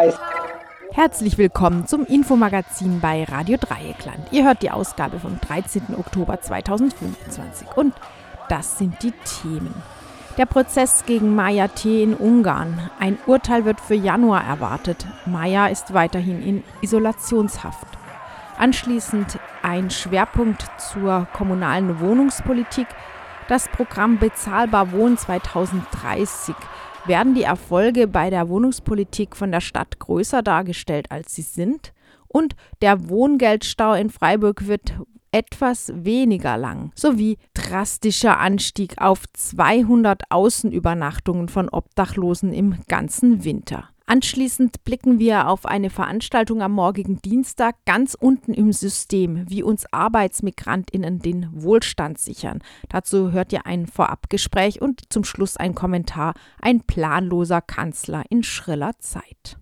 Kreis. Herzlich willkommen zum Infomagazin bei Radio Dreieckland. Ihr hört die Ausgabe vom 13. Oktober 2025 und das sind die Themen. Der Prozess gegen Maja T. in Ungarn. Ein Urteil wird für Januar erwartet. Maja ist weiterhin in Isolationshaft. Anschließend ein Schwerpunkt zur kommunalen Wohnungspolitik. Das Programm Bezahlbar Wohnen 2030. Werden die Erfolge bei der Wohnungspolitik von der Stadt größer dargestellt, als sie sind? Und der Wohngeldstau in Freiburg wird etwas weniger lang, sowie drastischer Anstieg auf 200 Außenübernachtungen von Obdachlosen im ganzen Winter. Anschließend blicken wir auf eine Veranstaltung am morgigen Dienstag ganz unten im System, wie uns ArbeitsmigrantInnen den Wohlstand sichern. Dazu hört ihr ein Vorabgespräch und zum Schluss ein Kommentar, ein planloser Kanzler in schriller Zeit.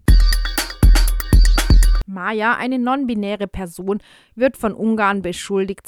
Maja, eine non-binäre Person, wird von Ungarn beschuldigt,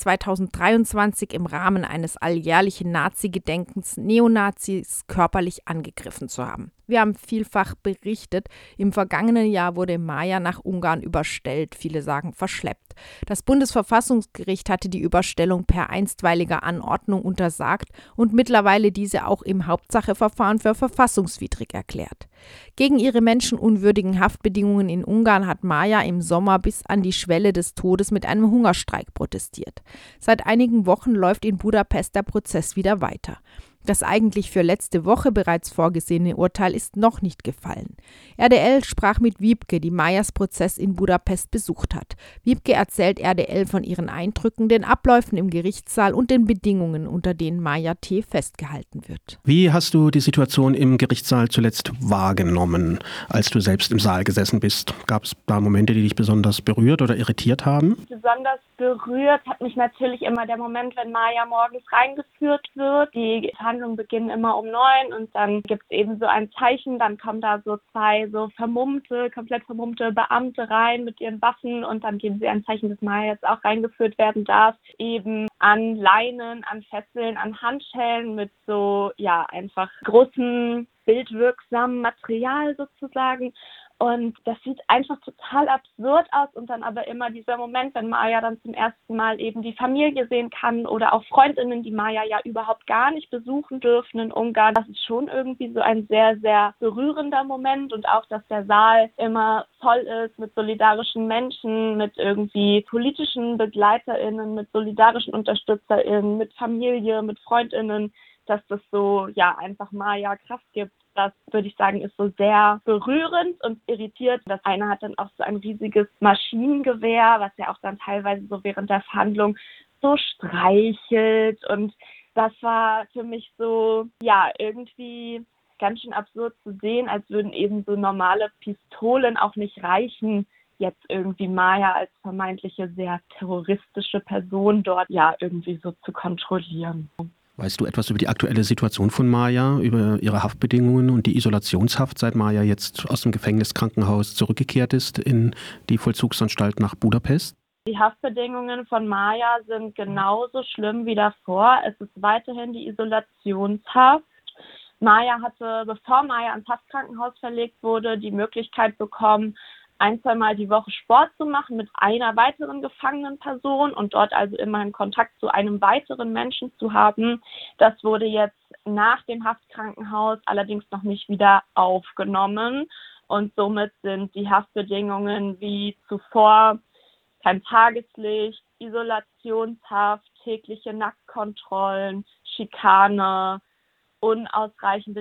2023 im Rahmen eines alljährlichen Nazi-Gedenkens Neonazis körperlich angegriffen zu haben. Wir haben vielfach berichtet, im vergangenen Jahr wurde Maja nach Ungarn überstellt, viele sagen verschleppt. Das Bundesverfassungsgericht hatte die Überstellung per einstweiliger Anordnung untersagt und mittlerweile diese auch im Hauptsacheverfahren für verfassungswidrig erklärt. Gegen ihre menschenunwürdigen Haftbedingungen in Ungarn hat Maja im Sommer bis an die Schwelle des Todes mit einem Hungerstreik protestiert. Seit einigen Wochen läuft in Budapest der Prozess wieder weiter. Das eigentlich für letzte Woche bereits vorgesehene Urteil ist noch nicht gefallen. RDL sprach mit Wiebke, die Majas Prozess in Budapest besucht hat. Wiebke erzählt RDL von ihren Eindrücken, den Abläufen im Gerichtssaal und den Bedingungen, unter denen Maja T. festgehalten wird. Wie hast du die Situation im Gerichtssaal zuletzt wahrgenommen, als du selbst im Saal gesessen bist? Gab es da Momente, die dich besonders berührt oder irritiert haben? Besonders berührt hat mich natürlich immer der Moment, wenn Maja morgens reingeführt wird. Die Verhandlungen beginnen immer um 9 und dann gibt es eben so ein Zeichen, dann kommen da so zwei so komplett vermummte Beamte rein mit ihren Waffen und dann geben sie ein Zeichen, dass Maja jetzt auch reingeführt werden darf, eben an Leinen, an Fesseln, an Handschellen mit so, ja, einfach großem, bildwirksamen Material sozusagen. Und das sieht einfach total absurd aus und dann aber immer dieser Moment, wenn Maja dann zum ersten Mal eben die Familie sehen kann oder auch Freundinnen, die Maja ja überhaupt gar nicht besuchen dürfen in Ungarn. Das ist schon irgendwie so ein sehr, sehr berührender Moment und auch, dass der Saal immer voll ist mit solidarischen Menschen, mit irgendwie politischen BegleiterInnen, mit solidarischen UnterstützerInnen, mit Familie, mit FreundInnen, dass das so, ja, einfach Maja Kraft gibt. Das, würde ich sagen, ist so sehr berührend und irritiert. Das eine hat dann auch so ein riesiges Maschinengewehr, was ja auch dann teilweise so während der Verhandlung so streichelt. Und das war für mich so, ja, irgendwie ganz schön absurd zu sehen, als würden eben so normale Pistolen auch nicht reichen, jetzt irgendwie Maja als vermeintliche sehr terroristische Person dort ja irgendwie so zu kontrollieren. Weißt du etwas über die aktuelle Situation von Maja, über ihre Haftbedingungen und die Isolationshaft, seit Maja jetzt aus dem Gefängniskrankenhaus zurückgekehrt ist in die Vollzugsanstalt nach Budapest? Die Haftbedingungen von Maja sind genauso schlimm wie davor. Es ist weiterhin die Isolationshaft. Maja hatte, bevor Maja ins Haftkrankenhaus verlegt wurde, die Möglichkeit bekommen, 1-2 Mal die Woche Sport zu machen mit einer weiteren gefangenen Person und dort also immerhin Kontakt zu einem weiteren Menschen zu haben. Das wurde jetzt nach dem Haftkrankenhaus allerdings noch nicht wieder aufgenommen und somit sind die Haftbedingungen wie zuvor: kein Tageslicht, Isolationshaft, tägliche Nacktkontrollen, Schikane, unausreichende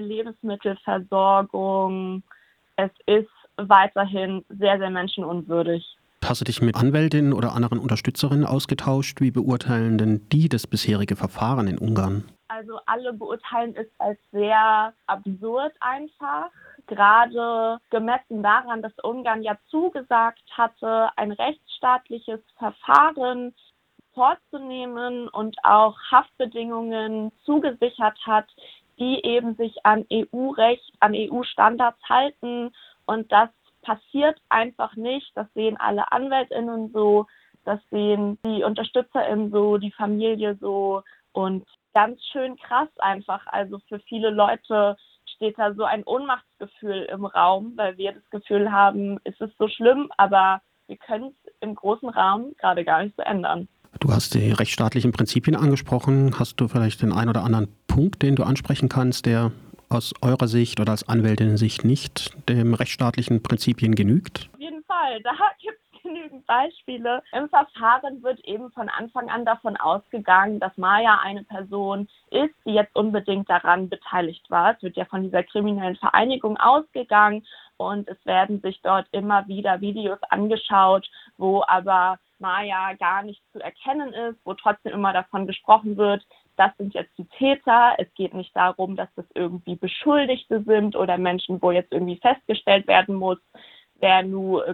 Lebensmittelversorgung. Es ist weiterhin sehr, sehr menschenunwürdig. Hast du dich mit Anwältinnen oder anderen Unterstützerinnen ausgetauscht? Wie beurteilen denn die das bisherige Verfahren in Ungarn? Also alle beurteilen es als sehr absurd einfach, gerade gemessen daran, dass Ungarn ja zugesagt hatte, ein rechtsstaatliches Verfahren vorzunehmen und auch Haftbedingungen zugesichert hat, die eben sich an EU-Recht, an EU-Standards halten. Und das passiert einfach nicht. Das sehen alle AnwältInnen so, das sehen die UnterstützerInnen so, die Familie so. Und ganz schön krass einfach. Also für viele Leute entsteht da so ein Ohnmachtsgefühl im Raum, weil wir das Gefühl haben, es ist so schlimm, aber wir können es im großen Rahmen gerade gar nicht so ändern. Du hast die rechtsstaatlichen Prinzipien angesprochen. Hast du vielleicht den einen oder anderen Punkt, den du ansprechen kannst, der aus eurer Sicht oder als Anwältin-Sicht nicht den rechtsstaatlichen Prinzipien genügt? Auf jeden Fall, da gibt es genügend Beispiele. Im Verfahren wird eben von Anfang an davon ausgegangen, dass Maya eine Person ist, die jetzt unbedingt daran beteiligt war. Es wird ja von dieser kriminellen Vereinigung ausgegangen und es werden sich dort immer wieder Videos angeschaut, wo aber Maya gar nicht zu erkennen ist, wo trotzdem immer davon gesprochen wird, das sind jetzt die Täter. Es geht nicht darum, dass das irgendwie Beschuldigte sind oder Menschen, wo jetzt irgendwie festgestellt werden muss, wer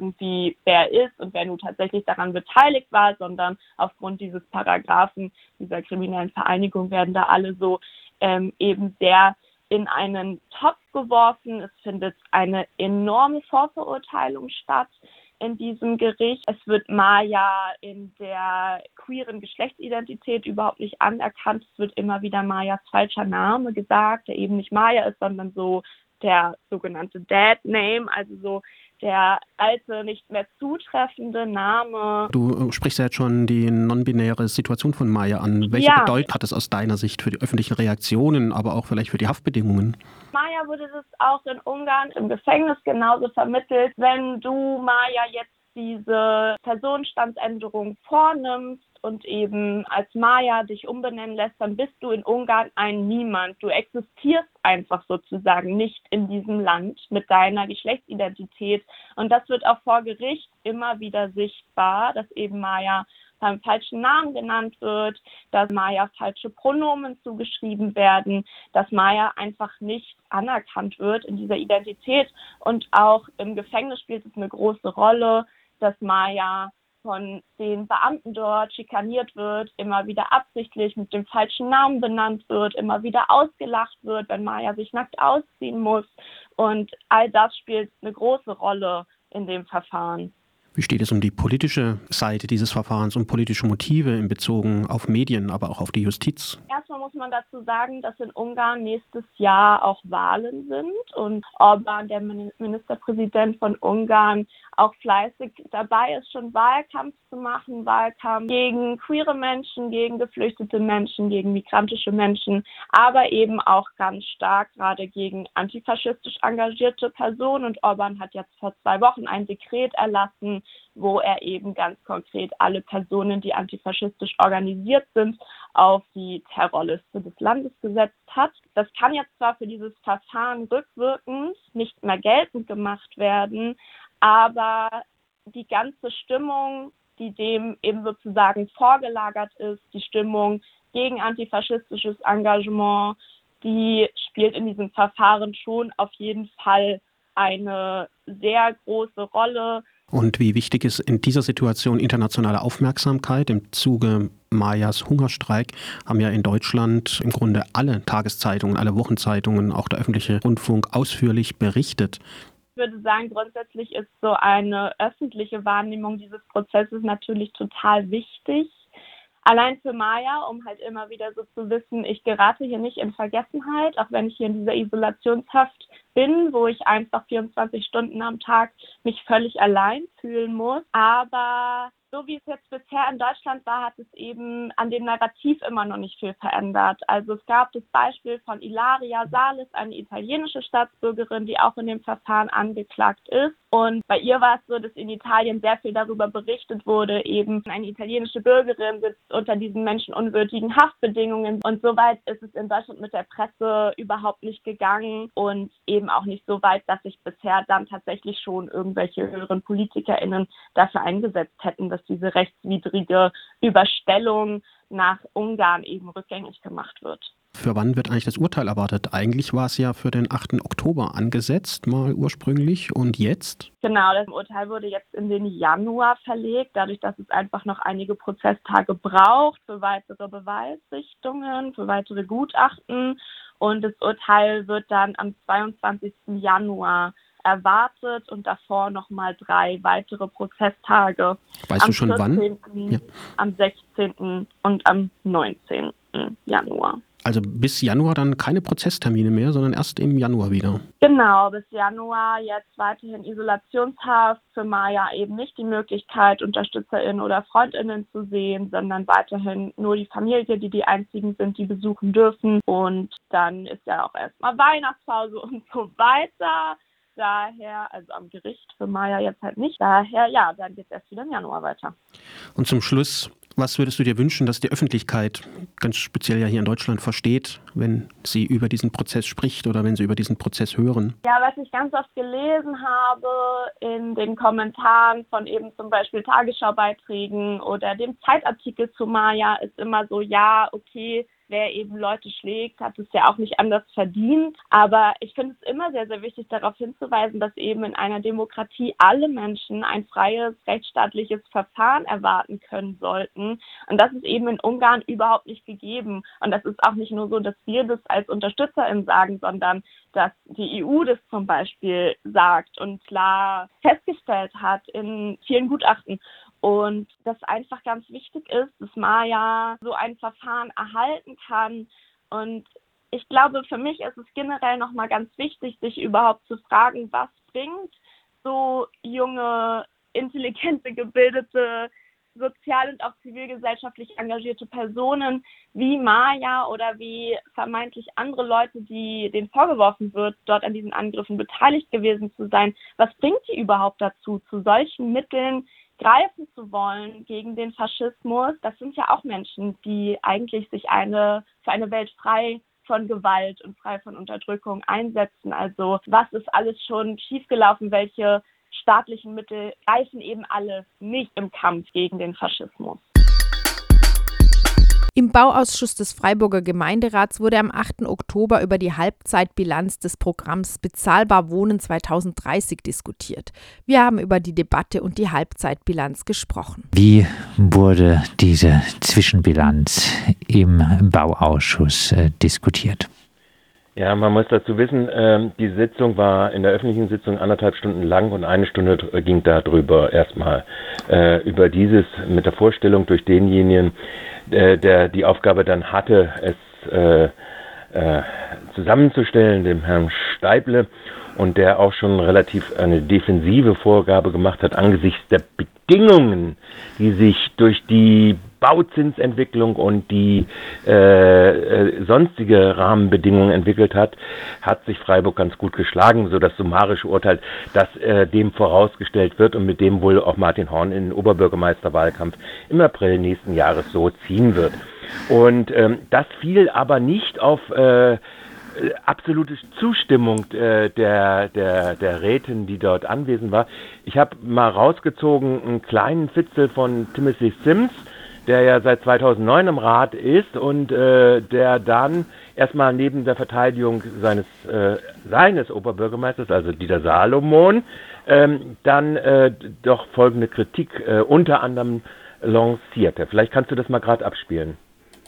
ist und wer nun tatsächlich daran beteiligt war, sondern aufgrund dieses Paragraphen dieser kriminellen Vereinigung werden da alle so eben sehr in einen Topf geworfen. Es findet eine enorme Vorverurteilung statt in diesem Gericht. Es wird Maya in der queeren Geschlechtsidentität überhaupt nicht anerkannt. Es wird immer wieder Mayas falscher Name gesagt, der eben nicht Maya ist, sondern so der sogenannte Dead Name, also so der alte, nicht mehr zutreffende Name. Du sprichst ja jetzt schon die non-binäre Situation von Maya an. Welche Bedeutung hat es aus deiner Sicht für die öffentlichen Reaktionen, aber auch vielleicht für die Haftbedingungen? Maya wurde das auch in Ungarn im Gefängnis genauso vermittelt. Wenn du Maya jetzt diese Personenstandsänderung vornimmst und eben als Maya dich umbenennen lässt, dann bist du in Ungarn ein Niemand. Du existierst einfach sozusagen nicht in diesem Land mit deiner Geschlechtsidentität. Und das wird auch vor Gericht immer wieder sichtbar, dass eben Maya beim falschen Namen genannt wird, dass Maya falsche Pronomen zugeschrieben werden, dass Maya einfach nicht anerkannt wird in dieser Identität. Und auch im Gefängnis spielt es eine große Rolle, dass Maya von den Beamten dort schikaniert wird, immer wieder absichtlich mit dem falschen Namen benannt wird, immer wieder ausgelacht wird, wenn Maya sich nackt ausziehen muss. Und all das spielt eine große Rolle in dem Verfahren. Wie steht es um die politische Seite dieses Verfahrens, um politische Motive in Bezug auf Medien, aber auch auf die Justiz? Erstmal muss man dazu sagen, dass in Ungarn nächstes Jahr auch Wahlen sind und Orbán, der Ministerpräsident von Ungarn, auch fleißig dabei ist, schon Wahlkampf zu machen, Wahlkampf gegen queere Menschen, gegen geflüchtete Menschen, gegen migrantische Menschen, aber eben auch ganz stark gerade gegen antifaschistisch engagierte Personen. Und Orbán hat jetzt vor 2 Wochen ein Dekret erlassen, wo er eben ganz konkret alle Personen, die antifaschistisch organisiert sind, auf die Terrorliste des Landes gesetzt hat. Das kann jetzt zwar für dieses Verfahren rückwirkend nicht mehr geltend gemacht werden, aber die ganze Stimmung, die dem eben sozusagen vorgelagert ist, die Stimmung gegen antifaschistisches Engagement, die spielt in diesem Verfahren schon auf jeden Fall eine sehr große Rolle. Und wie wichtig ist in dieser Situation internationale Aufmerksamkeit? Im Zuge Mayas Hungerstreik haben ja in Deutschland im Grunde alle Tageszeitungen, alle Wochenzeitungen, auch der öffentliche Rundfunk ausführlich berichtet. Ich würde sagen, grundsätzlich ist so eine öffentliche Wahrnehmung dieses Prozesses natürlich total wichtig. Allein für Maya, um halt immer wieder so zu wissen, ich gerate hier nicht in Vergessenheit, auch wenn ich hier in dieser Isolationshaft bin, wo ich einfach 24 Stunden am Tag mich völlig allein fühlen muss. Aber so wie es jetzt bisher in Deutschland war, hat es eben an dem Narrativ immer noch nicht viel verändert. Also es gab das Beispiel von Ilaria Salis, eine italienische Staatsbürgerin, die auch in dem Verfahren angeklagt ist. Und bei ihr war es so, dass in Italien sehr viel darüber berichtet wurde, eben eine italienische Bürgerin sitzt unter diesen menschenunwürdigen Haftbedingungen. Und so weit ist es in Deutschland mit der Presse überhaupt nicht gegangen und eben auch nicht so weit, dass sich bisher dann tatsächlich schon irgendwelche höheren PolitikerInnen dafür eingesetzt hätten, dass diese rechtswidrige Überstellung nach Ungarn eben rückgängig gemacht wird. Für wann wird eigentlich das Urteil erwartet? Eigentlich war es ja für den 8. Oktober angesetzt, mal ursprünglich. Und jetzt? Genau, das Urteil wurde jetzt in den Januar verlegt, dadurch, dass es einfach noch einige Prozesstage braucht für weitere Beweissichtungen, für weitere Gutachten. Und das Urteil wird dann am 22. Januar erwartet und davor nochmal 3 weitere Prozesstage. Weißt du schon 14., wann? Ja. Am 16. und am 19. Januar. Also bis Januar dann keine Prozesstermine mehr, sondern erst im Januar wieder. Genau, bis Januar jetzt weiterhin Isolationshaft, für Maya eben nicht die Möglichkeit, UnterstützerInnen oder FreundInnen zu sehen, sondern weiterhin nur die Familie, die einzigen sind, die besuchen dürfen. Und dann ist ja auch erstmal Weihnachtspause und so weiter. Daher, also am Gericht für Maya jetzt halt nicht. Daher, ja, dann geht es erst wieder im Januar weiter. Und zum Schluss, was würdest du dir wünschen, dass die Öffentlichkeit, ganz speziell ja hier in Deutschland, versteht, wenn sie über diesen Prozess spricht oder wenn sie über diesen Prozess hören? Ja, was ich ganz oft gelesen habe in den Kommentaren von eben zum Beispiel Tagesschau-Beiträgen oder dem Zeitartikel zu Maya, ist immer so, ja, okay, wer eben Leute schlägt, hat es ja auch nicht anders verdient. Aber ich finde es immer sehr, sehr wichtig, darauf hinzuweisen, dass eben in einer Demokratie alle Menschen ein freies, rechtsstaatliches Verfahren erwarten können sollten. Und das ist eben in Ungarn überhaupt nicht gegeben. Und das ist auch nicht nur so, dass wir das als UnterstützerInnen sagen, sondern dass die EU das zum Beispiel sagt und klar festgestellt hat in vielen Gutachten. Und das einfach ganz wichtig ist, dass Maya so ein Verfahren erhalten kann. Und ich glaube, für mich ist es generell nochmal ganz wichtig, sich überhaupt zu fragen, was bringt so junge, intelligente, gebildete, sozial und auch zivilgesellschaftlich engagierte Personen wie Maya oder wie vermeintlich andere Leute, die denen vorgeworfen wird, dort an diesen Angriffen beteiligt gewesen zu sein. Was bringt die überhaupt dazu, zu solchen Mitteln greifen zu wollen gegen den Faschismus? Das sind ja auch Menschen, die eigentlich sich für eine Welt frei von Gewalt und frei von Unterdrückung einsetzen. Also was ist alles schon schiefgelaufen? Welche staatlichen Mittel greifen eben alle nicht im Kampf gegen den Faschismus? Im Bauausschuss des Freiburger Gemeinderats wurde am 8. Oktober über die Halbzeitbilanz des Programms Bezahlbar Wohnen 2030 diskutiert. Wir haben über die Debatte und die Halbzeitbilanz gesprochen. Wie wurde diese Zwischenbilanz im Bauausschuss diskutiert? Ja, man muss dazu wissen, die Sitzung war in der öffentlichen Sitzung 1,5 Stunden lang und 1 Stunde ging darüber erstmal über dieses mit der Vorstellung durch denjenigen, der die Aufgabe dann hatte, es zusammenzustellen, dem Herrn Steible, und der auch schon relativ eine defensive Vorgabe gemacht hat angesichts der Bedingungen, die sich durch die Bauzinsentwicklung und die sonstige Rahmenbedingungen entwickelt hat sich Freiburg ganz gut geschlagen, so das summarische Urteil, das dem vorausgestellt wird und mit dem wohl auch Martin Horn in den Oberbürgermeisterwahlkampf im April nächsten Jahres so ziehen wird. Und das fiel aber nicht auf absolute Zustimmung der Rätin, die dort anwesend war. Ich habe mal rausgezogen einen kleinen Fitzel von Timothy Sims, der ja seit 2009 im Rat ist und der dann erstmal neben der Verteidigung seines Oberbürgermeisters, also Dieter Salomon, dann doch folgende Kritik unter anderem lancierte. Vielleicht kannst du das mal gerade abspielen.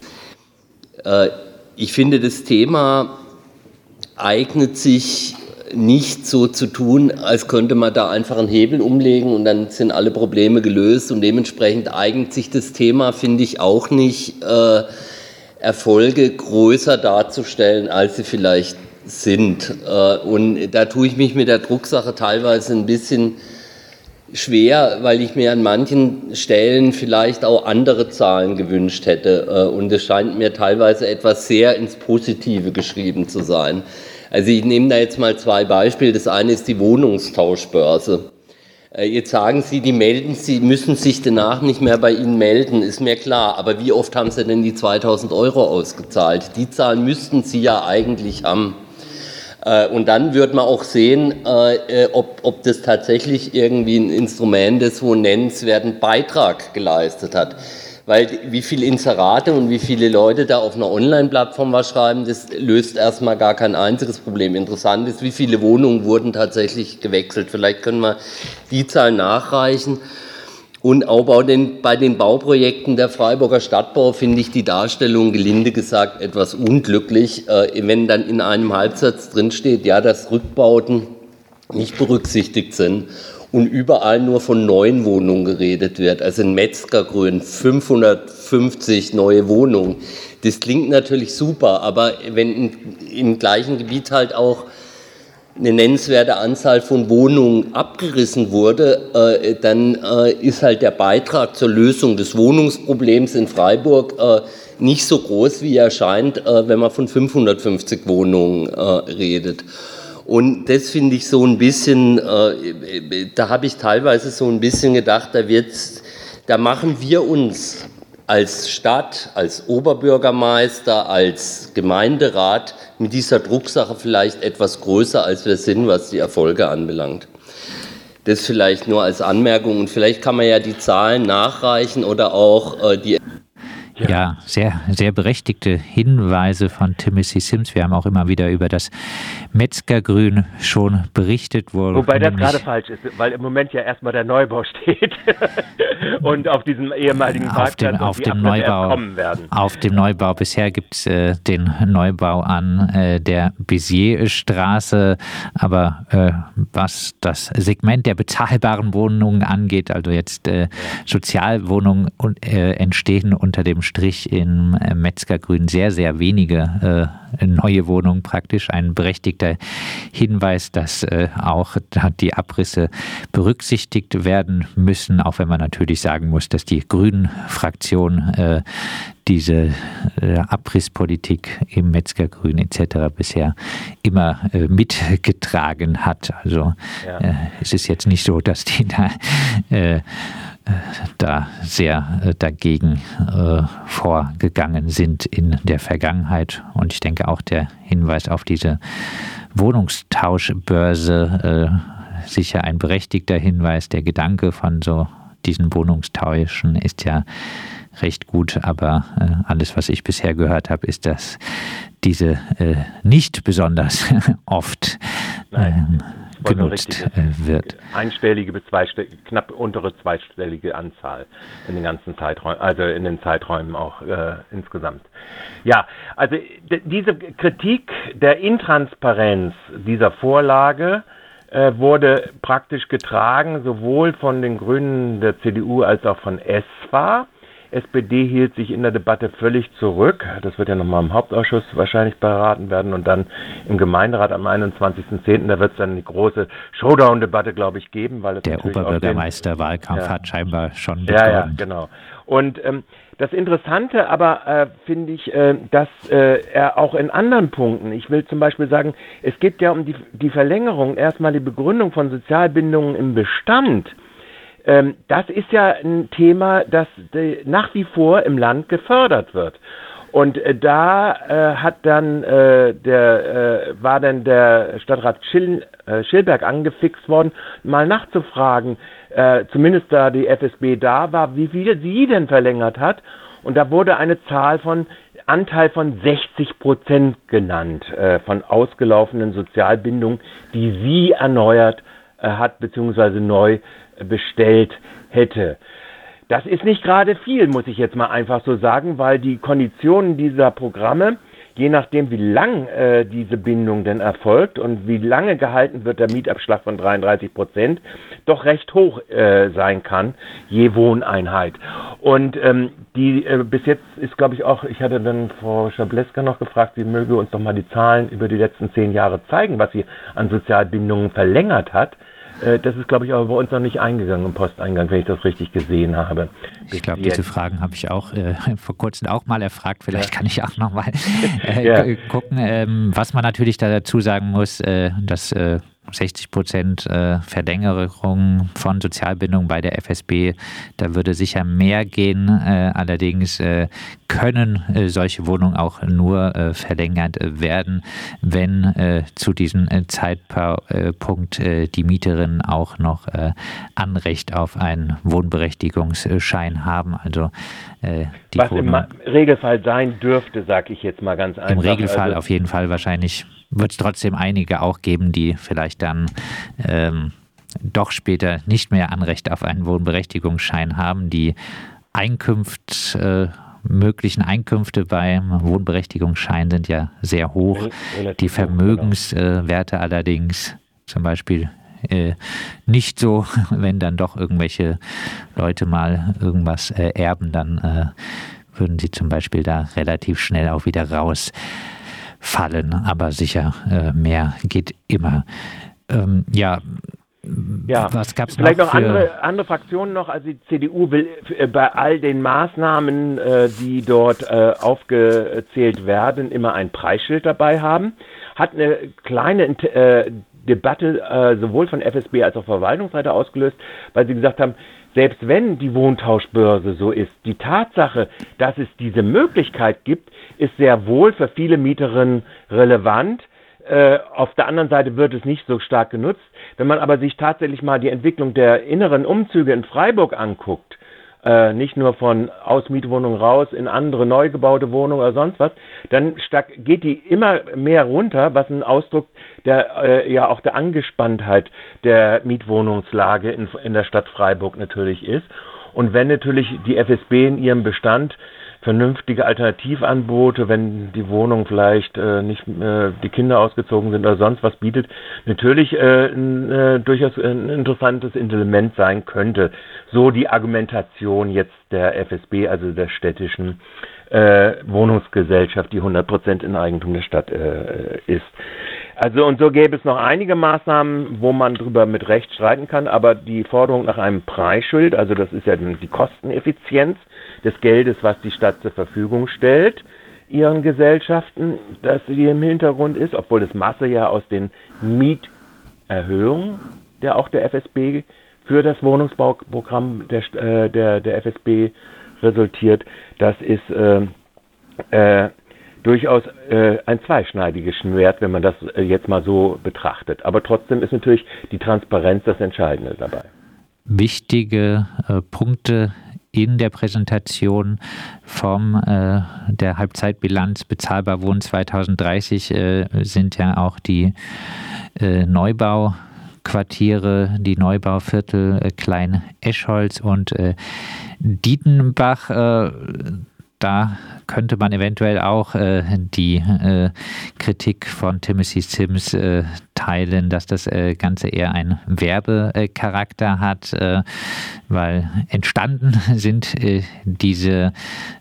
Ich finde, das Thema eignet sich nicht so zu tun, als könnte man da einfach einen Hebel umlegen und dann sind alle Probleme gelöst, und dementsprechend eignet sich das Thema, finde ich, auch nicht, Erfolge größer darzustellen, als sie vielleicht sind. Und da tue ich mich mit der Drucksache teilweise ein bisschen schwer, weil ich mir an manchen Stellen vielleicht auch andere Zahlen gewünscht hätte. Und es scheint mir teilweise etwas sehr ins Positive geschrieben zu sein. Also ich nehme da jetzt mal 2 Beispiele. Das eine ist die Wohnungstauschbörse. Jetzt sagen Sie, Sie müssen sich danach nicht mehr bei Ihnen melden, ist mir klar. Aber wie oft haben Sie denn die 2.000 € ausgezahlt? Die Zahlen müssten Sie ja eigentlich haben. Und dann wird man auch sehen, ob das tatsächlich irgendwie ein Instrument ist, wo einen nennenswerten Beitrag geleistet hat. Weil wie viele Inserate und wie viele Leute da auf einer Online-Plattform was schreiben, das löst erstmal gar kein einziges Problem. Interessant ist, wie viele Wohnungen wurden tatsächlich gewechselt. Vielleicht können wir die Zahl nachreichen. Und auch bei den Bauprojekten der Freiburger Stadtbau finde ich die Darstellung, gelinde gesagt, etwas unglücklich, wenn dann in einem Halbsatz drinsteht, ja, dass Rückbauten nicht berücksichtigt sind. und überall nur von neuen Wohnungen geredet wird. Also in Metzgergrün 550 neue Wohnungen. Das klingt natürlich super, aber wenn im gleichen Gebiet halt auch eine nennenswerte Anzahl von Wohnungen abgerissen wurde, dann ist halt der Beitrag zur Lösung des Wohnungsproblems in Freiburg nicht so groß, wie er scheint, wenn man von 550 Wohnungen redet. Und das finde ich so ein bisschen, da habe ich teilweise so ein bisschen gedacht, da machen wir uns als Stadt, als Oberbürgermeister, als Gemeinderat mit dieser Drucksache vielleicht etwas größer, als wir sind, was die Erfolge anbelangt. Das vielleicht nur als Anmerkung und vielleicht kann man ja die Zahlen nachreichen oder auch die... Ja, sehr, sehr berechtigte Hinweise von Timothy Sims. Wir haben auch immer wieder über das Metzgergrün schon berichtet. Wobei das gerade falsch ist, weil im Moment ja erstmal der Neubau steht und auf diesem ehemaligen Parkplatz auf dem Neubau kommen werden. Auf dem Neubau. Bisher gibt es den Neubau an der Béziers-Straße, aber was das Segment der bezahlbaren Wohnungen angeht, also jetzt Sozialwohnungen entstehen unter dem Strich im Metzgergrün sehr, sehr wenige neue Wohnungen praktisch. Ein berechtigter Hinweis, dass auch die Abrisse berücksichtigt werden müssen, auch wenn man natürlich sagen muss, dass die Grünen-Fraktion diese Abrisspolitik im Metzgergrün etc. bisher immer mitgetragen hat. Also es ist jetzt nicht so, dass die da sehr dagegen vorgegangen sind in der Vergangenheit. Und ich denke auch der Hinweis auf diese Wohnungstauschbörse sicher ein berechtigter Hinweis. Der Gedanke von so diesen Wohnungstauschen ist ja recht gut, aber alles, was ich bisher gehört habe, ist, dass diese nicht besonders oft genutzt wird. Einstellige bis knapp untere zweistellige Anzahl in den ganzen Zeiträumen, also in den Zeiträumen auch insgesamt. Ja, also diese Kritik der Intransparenz dieser Vorlage wurde praktisch getragen, sowohl von den Grünen, der CDU als auch von ESFA. SPD hielt sich in der Debatte völlig zurück. Das wird ja nochmal im Hauptausschuss wahrscheinlich beraten werden und dann im Gemeinderat am 21.10. Da wird es dann die große Showdown-Debatte, glaube ich, geben. Weil es der Oberbürgermeisterwahlkampf hat scheinbar schon begonnen. Ja, genau. Und das Interessante aber finde ich, dass er auch in anderen Punkten, ich will zum Beispiel sagen, es geht ja um die Verlängerung, erstmal die Begründung von Sozialbindungen im Bestand. Das ist ja ein Thema, das nach wie vor im Land gefördert wird. Und da war dann der Stadtrat Schilberg angefixt worden, mal nachzufragen, zumindest da die FSB da war, wie viel sie denn verlängert hat. Und da wurde eine Anteil von 60% genannt, von ausgelaufenen Sozialbindungen, die sie erneuert hat, beziehungsweise neu bestellt hätte. Das ist nicht gerade viel, muss ich jetzt mal einfach so sagen, weil die Konditionen dieser Programme, je nachdem wie lang diese Bindung denn erfolgt und wie lange gehalten wird der Mietabschlag von 33%, doch recht hoch sein kann, je Wohneinheit. Und bis jetzt ist, glaube ich, auch, ich hatte dann Frau Schableska noch gefragt, sie möge uns doch mal die Zahlen über die letzten 10 Jahre zeigen, was sie an Sozialbindungen verlängert hat. Das ist, glaube ich, aber bei uns noch nicht eingegangen im Posteingang, wenn ich das richtig gesehen habe. Ich glaube, diese Fragen habe ich auch vor kurzem auch mal erfragt. Vielleicht kann ich auch noch mal gucken. Was man natürlich dazu sagen muss, dass 60% Verlängerung von Sozialbindung bei der FSB, da würde sicher mehr gehen. Allerdings können solche Wohnungen auch nur verlängert werden, wenn zu diesem Zeitpunkt die Mieterinnen auch noch Anrecht auf einen Wohnberechtigungsschein haben. Also was im Regelfall sein dürfte, sage ich jetzt mal ganz einfach. Im Regelfall auf jeden Fall wahrscheinlich. Wird es trotzdem einige auch geben, die vielleicht dann doch später nicht mehr Anrecht auf einen Wohnberechtigungsschein haben. Die möglichen Einkünfte beim Wohnberechtigungsschein sind ja sehr hoch. Die Vermögenswerte allerdings, zum Beispiel nicht so. Wenn dann doch irgendwelche Leute mal irgendwas erben, dann würden sie zum Beispiel da relativ schnell auch wieder rausfallen. Aber sicher, mehr geht immer. Was gab es noch? Vielleicht noch andere Fraktionen noch. Also die CDU will bei all den Maßnahmen, die dort aufgezählt werden, immer ein Preisschild dabei haben. Hat eine kleine Debatte sowohl von FSB als auch Verwaltungsseite ausgelöst, weil sie gesagt haben, selbst wenn die Wohntauschbörse so ist, die Tatsache, dass es diese Möglichkeit gibt, ist sehr wohl für viele Mieterinnen relevant. Auf der anderen Seite wird es nicht so stark genutzt. Wenn man aber sich tatsächlich mal die Entwicklung der inneren Umzüge in Freiburg anguckt, nicht nur von Mietwohnungen raus in andere neu gebaute Wohnungen oder sonst was, dann geht die immer mehr runter, was ein Ausdruck der auch der Angespanntheit der Mietwohnungslage in der Stadt Freiburg natürlich ist. Und wenn natürlich die FSB in ihrem Bestand vernünftige Alternativangebote, wenn die Wohnung vielleicht nicht die Kinder ausgezogen sind oder sonst was bietet, natürlich durchaus ein interessantes Element sein könnte. So die Argumentation jetzt der FSB, also der städtischen Wohnungsgesellschaft, die 100% in Eigentum der Stadt ist. Also und so gäbe es noch einige Maßnahmen, wo man drüber mit Recht streiten kann, aber die Forderung nach einem Preisschild, also das ist ja die Kosteneffizienz des Geldes, was die Stadt zur Verfügung stellt, ihren Gesellschaften, dass sie im Hintergrund ist, obwohl das Masse ja aus den Mieterhöhungen der FSB für das Wohnungsbauprogramm der FSB resultiert, das ist durchaus ein zweischneidiges Schwert, wenn man das jetzt mal so betrachtet. Aber trotzdem ist natürlich die Transparenz das Entscheidende dabei. Wichtige Punkte in der Präsentation der Halbzeitbilanz Bezahlbar Wohnen 2030 sind ja auch die Neubauquartiere, die Neubauviertel Klein-Eschholz und Dietenbach. Da könnte man eventuell auch die Kritik von Timothy Sims teilen, dass das Ganze eher einen Werbecharakter hat, weil entstanden sind diese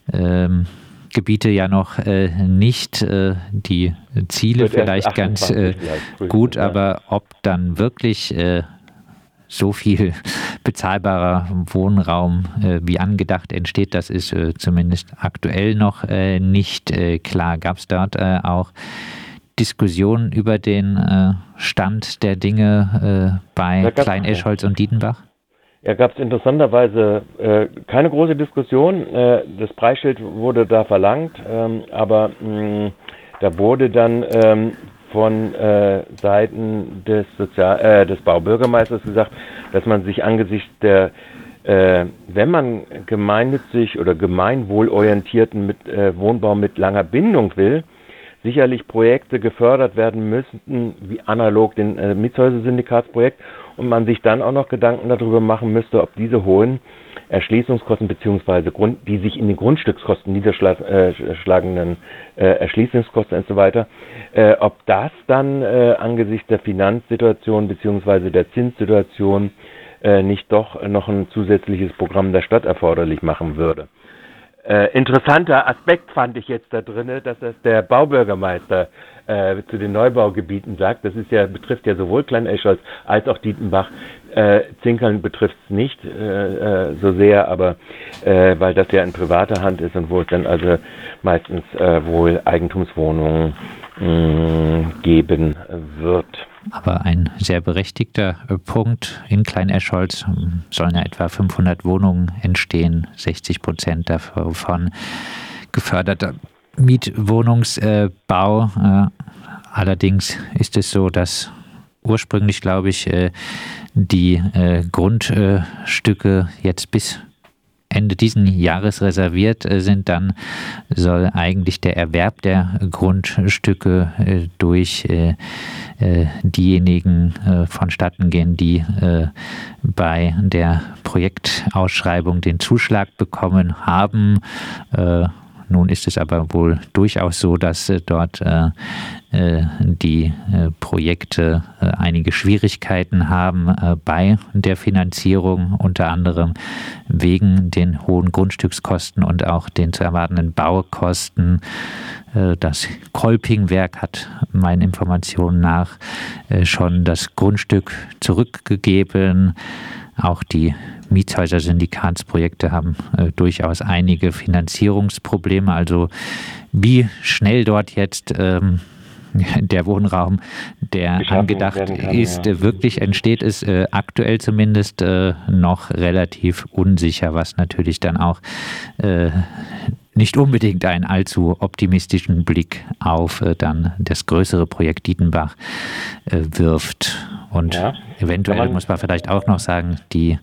Gebiete ja noch nicht, die Ziele vielleicht ganz gut, aber ob dann wirklich so viel bezahlbarer Wohnraum wie angedacht entsteht, das ist zumindest aktuell noch nicht klar. Gab es dort auch Diskussionen über den Stand der Dinge bei Klein-Eschholz und Dietenbach? Ja, gab es interessanterweise keine große Diskussion. Das Preisschild wurde da verlangt, aber da wurde dann von Seiten des Baubürgermeisters gesagt, dass man sich angesichts der, wenn man gemeinnützig oder gemeinwohlorientierten Wohnbau mit langer Bindung will, sicherlich Projekte gefördert werden müssten, wie analog den Mietshäuser-Syndikatsprojekt, und man sich dann auch noch Gedanken darüber machen müsste, ob diese hohen Erschließungskosten beziehungsweise die sich in den Grundstückskosten niederschlagenden Erschließungskosten und so weiter, ob das dann angesichts der Finanzsituation beziehungsweise der Zinssituation nicht doch noch ein zusätzliches Programm der Stadt erforderlich machen würde. Interessanter Aspekt fand ich jetzt da drin, dass das der Baubürgermeister zu den Neubaugebieten sagt. Das betrifft ja sowohl Klein-Eschholz als auch Dietenbach. Zinkeln betrifft es nicht so sehr, aber weil das ja in privater Hand ist und wo es dann also meistens wohl Eigentumswohnungen geben wird. Aber ein sehr berechtigter Punkt. In Klein-Eschholz sollen ja etwa 500 Wohnungen entstehen, 60% davon geförderter Mietwohnungsbau. Allerdings ist es so, dass ursprünglich, glaube ich, die Grundstücke jetzt bis Ende diesen Jahres reserviert sind. Dann soll eigentlich der Erwerb der Grundstücke durch diejenigen vonstatten gehen, die bei der Projektausschreibung den Zuschlag bekommen haben. Nun ist es aber wohl durchaus so, dass dort die Projekte einige Schwierigkeiten haben bei der Finanzierung, unter anderem wegen den hohen Grundstückskosten und auch den zu erwartenden Baukosten. Das Kolpingwerk hat meinen Informationen nach schon das Grundstück zurückgegeben. Auch die Mietshäuser-Syndikatsprojekte haben durchaus einige Finanzierungsprobleme. Also wie schnell dort jetzt der Wohnraum, der angedacht ist, wirklich entsteht, ist aktuell zumindest noch relativ unsicher, was natürlich dann auch nicht unbedingt einen allzu optimistischen Blick auf dann das größere Projekt Dietenbach wirft. Und eventuell muss man vielleicht auch noch sagen, die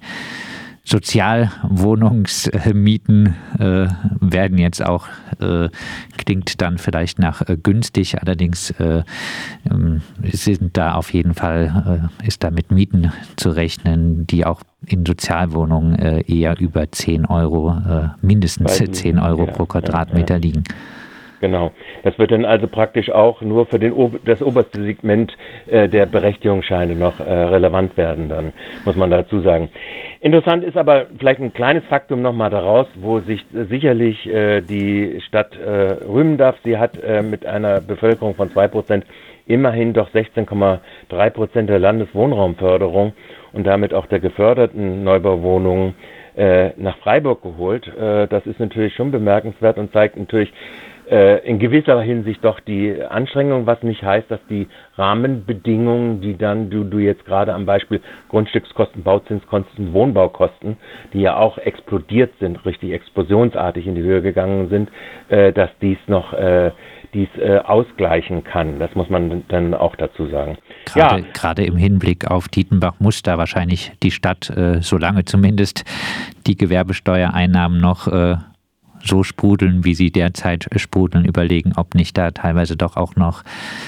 Sozialwohnungsmieten werden jetzt auch, klingt dann vielleicht nach günstig, allerdings sind da auf jeden Fall, ist da mit Mieten zu rechnen, die auch in Sozialwohnungen eher über 10 Euro, mindestens 10 Euro pro Quadratmeter liegen. Genau. Das wird dann also praktisch auch nur für das oberste Segment der Berechtigungsscheine noch relevant werden, dann muss man dazu sagen. Interessant ist aber vielleicht ein kleines Faktum nochmal daraus, wo sich sicherlich die Stadt rühmen darf. Sie hat mit einer Bevölkerung von 2% immerhin doch 16,3% der Landeswohnraumförderung und damit auch der geförderten Neubauwohnungen nach Freiburg geholt. Das ist natürlich schon bemerkenswert und zeigt natürlich in gewisser Hinsicht doch die Anstrengung, was nicht heißt, dass die Rahmenbedingungen, die dann du jetzt gerade am Beispiel Grundstückskosten, Bauzinskosten, Wohnbaukosten, die ja auch explodiert sind, richtig explosionsartig in die Höhe gegangen sind, dass dies noch ausgleichen kann. Das muss man dann auch dazu sagen. Gerade im Hinblick auf Dietenbach muss da wahrscheinlich die Stadt, solange zumindest die Gewerbesteuereinnahmen noch so sprudeln, wie sie derzeit sprudeln, überlegen, ob nicht da teilweise doch auch noch